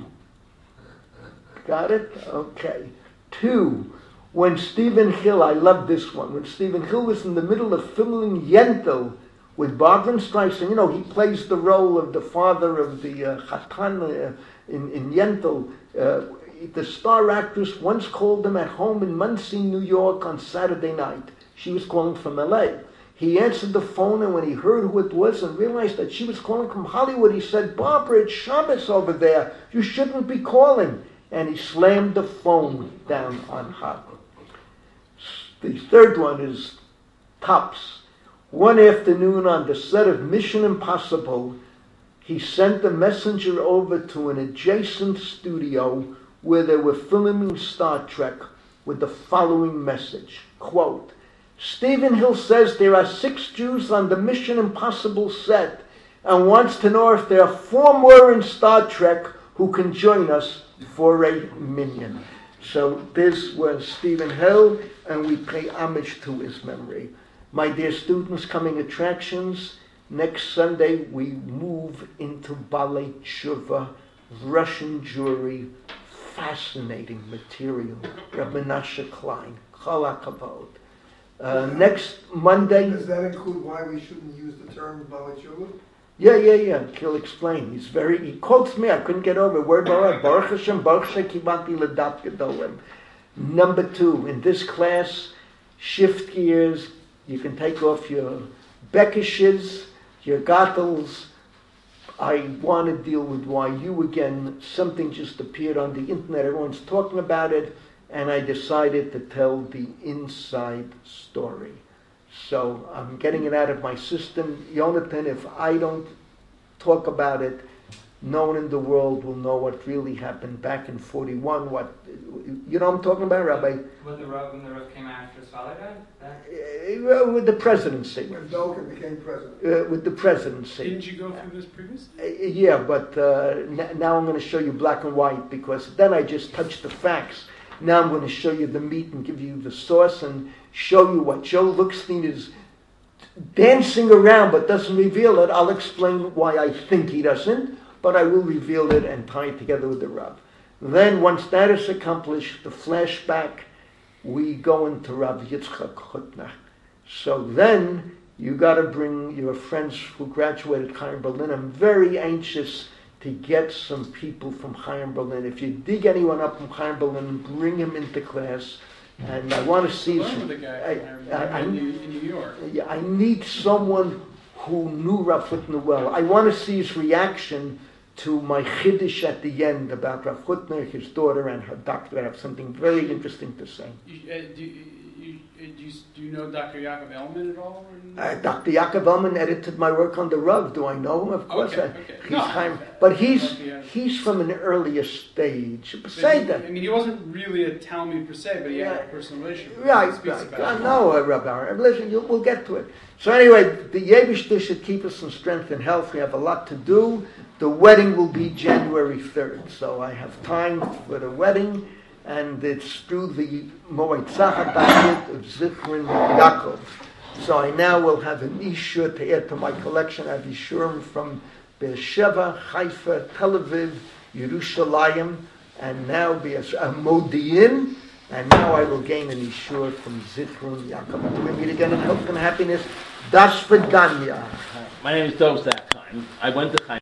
S1: Got it? Okay. Two, when Stephen Hill, I love this one, when Stephen Hill was in the middle of filming Yentl with Barbra Streisand, you know, he plays the role of the father of the uh, Chatan uh, in, in Yentl. Uh, the star actress once called him at home in Muncie, New York on Saturday night. She was calling from L A. He answered the phone, and when he heard who it was and realized that she was calling from Hollywood, he said, "Barbara, it's Shabbos over there. You shouldn't be calling." And he slammed the phone down on her. The third one is tops. One afternoon on the set of Mission Impossible, he sent a messenger over to an adjacent studio where they were filming Star Trek with the following message, quote, "Stephen Hill says there are six Jews on the Mission Impossible set and wants to know if there are four more in Star Trek who can join us for a minion." So this was Stephen Hill, and we pay homage to his memory. My dear students, coming attractions, next Sunday we move into Balei Tshuva, Russian Jewry, fascinating material. Reb Menashe Klein, Chol HaKavod. Uh, next Monday...
S5: Does that include why we shouldn't use the term Balei Tshuva?
S1: Yeah, yeah, yeah. He'll explain. He's very, he quotes me. I couldn't get over it. Word by word. Baruch Hashem, Baruch Hashem, Kibanti L'dat Gedolim. Number two, in this class, shift gears. You can take off your bekishes, your gattles. I want to deal with why you again, something just appeared on the internet. Everyone's talking about it. And I decided to tell the inside story. So I'm getting it out of my system. Yonatan, if I don't talk about it, no one in the world will know what really happened back in forty-one. What, you know what I'm talking about, Rabbi?
S3: When the Rav, when the Rav came after his father died?
S1: Uh, with the presidency.
S5: When Dolkin became president.
S1: Uh, with the presidency.
S4: Didn't you go through this previously?
S1: Uh, yeah, but uh, n- now I'm going to show you black and white, because then I just touched the facts. Now I'm going to show you the meat and give you the sauce and show you what Joe Lookstein is dancing around but doesn't reveal it. I'll explain why I think he doesn't, but I will reveal it and tie it together with the Rav. Then, once that is accomplished, the flashback, we go into Rav Yitzchak Hutner. So then, you got to bring your friends who graduated Chaim Berlin. I'm very anxious to get some people from Chaim Berlin. If you dig anyone up from Chaim Berlin, bring him into class. And I want to see
S4: Learn
S1: some.
S4: with the guy
S1: I,
S4: from
S1: I, I,
S4: in, New, in New York.
S1: yeah, I need someone who knew Rav Hutner well. I want to see his reaction to my chiddush at the end about Rav Hutner, his daughter, and her doctor. I have something very interesting to say.
S4: You, uh, do, you, you, do, you, do you know Doctor Yaakov Elman at all?
S1: Uh, Doctor Yaakov Elman edited my work on the Rav. Do I know him? Of course.
S4: Okay,
S1: I,
S4: okay.
S1: He's
S4: No,
S1: Chaim, but he's
S4: yeah.
S1: he's from an earlier stage.
S4: But
S1: Say
S4: he-
S1: that.
S4: I mean, he wasn't really a Talmud per se, but he had
S1: Yeah.
S4: a personal relationship. with him.
S1: Right,
S4: He speaks
S1: right.
S4: about
S1: I
S4: it.
S1: know, uh, Rabbi. Listen, you, we'll get to it. So anyway, the Yevishter should keep us in strength and health. We have a lot to do. The wedding will be January third, so I have time for the wedding, and it's through the Moetzah Da'it of Zichron Yaakov. So I now will have an Ishur to add to my collection. I have Ishurim from Beersheba, Haifa, Tel Aviv, Yerushalayim, and now be a, a Modi'in, and now I will gain an Ishur from Zichron Yaakov. Until we meet again in health and happiness, Das Vidanya.
S6: My name is Dov Zakheim. I went to Chaim.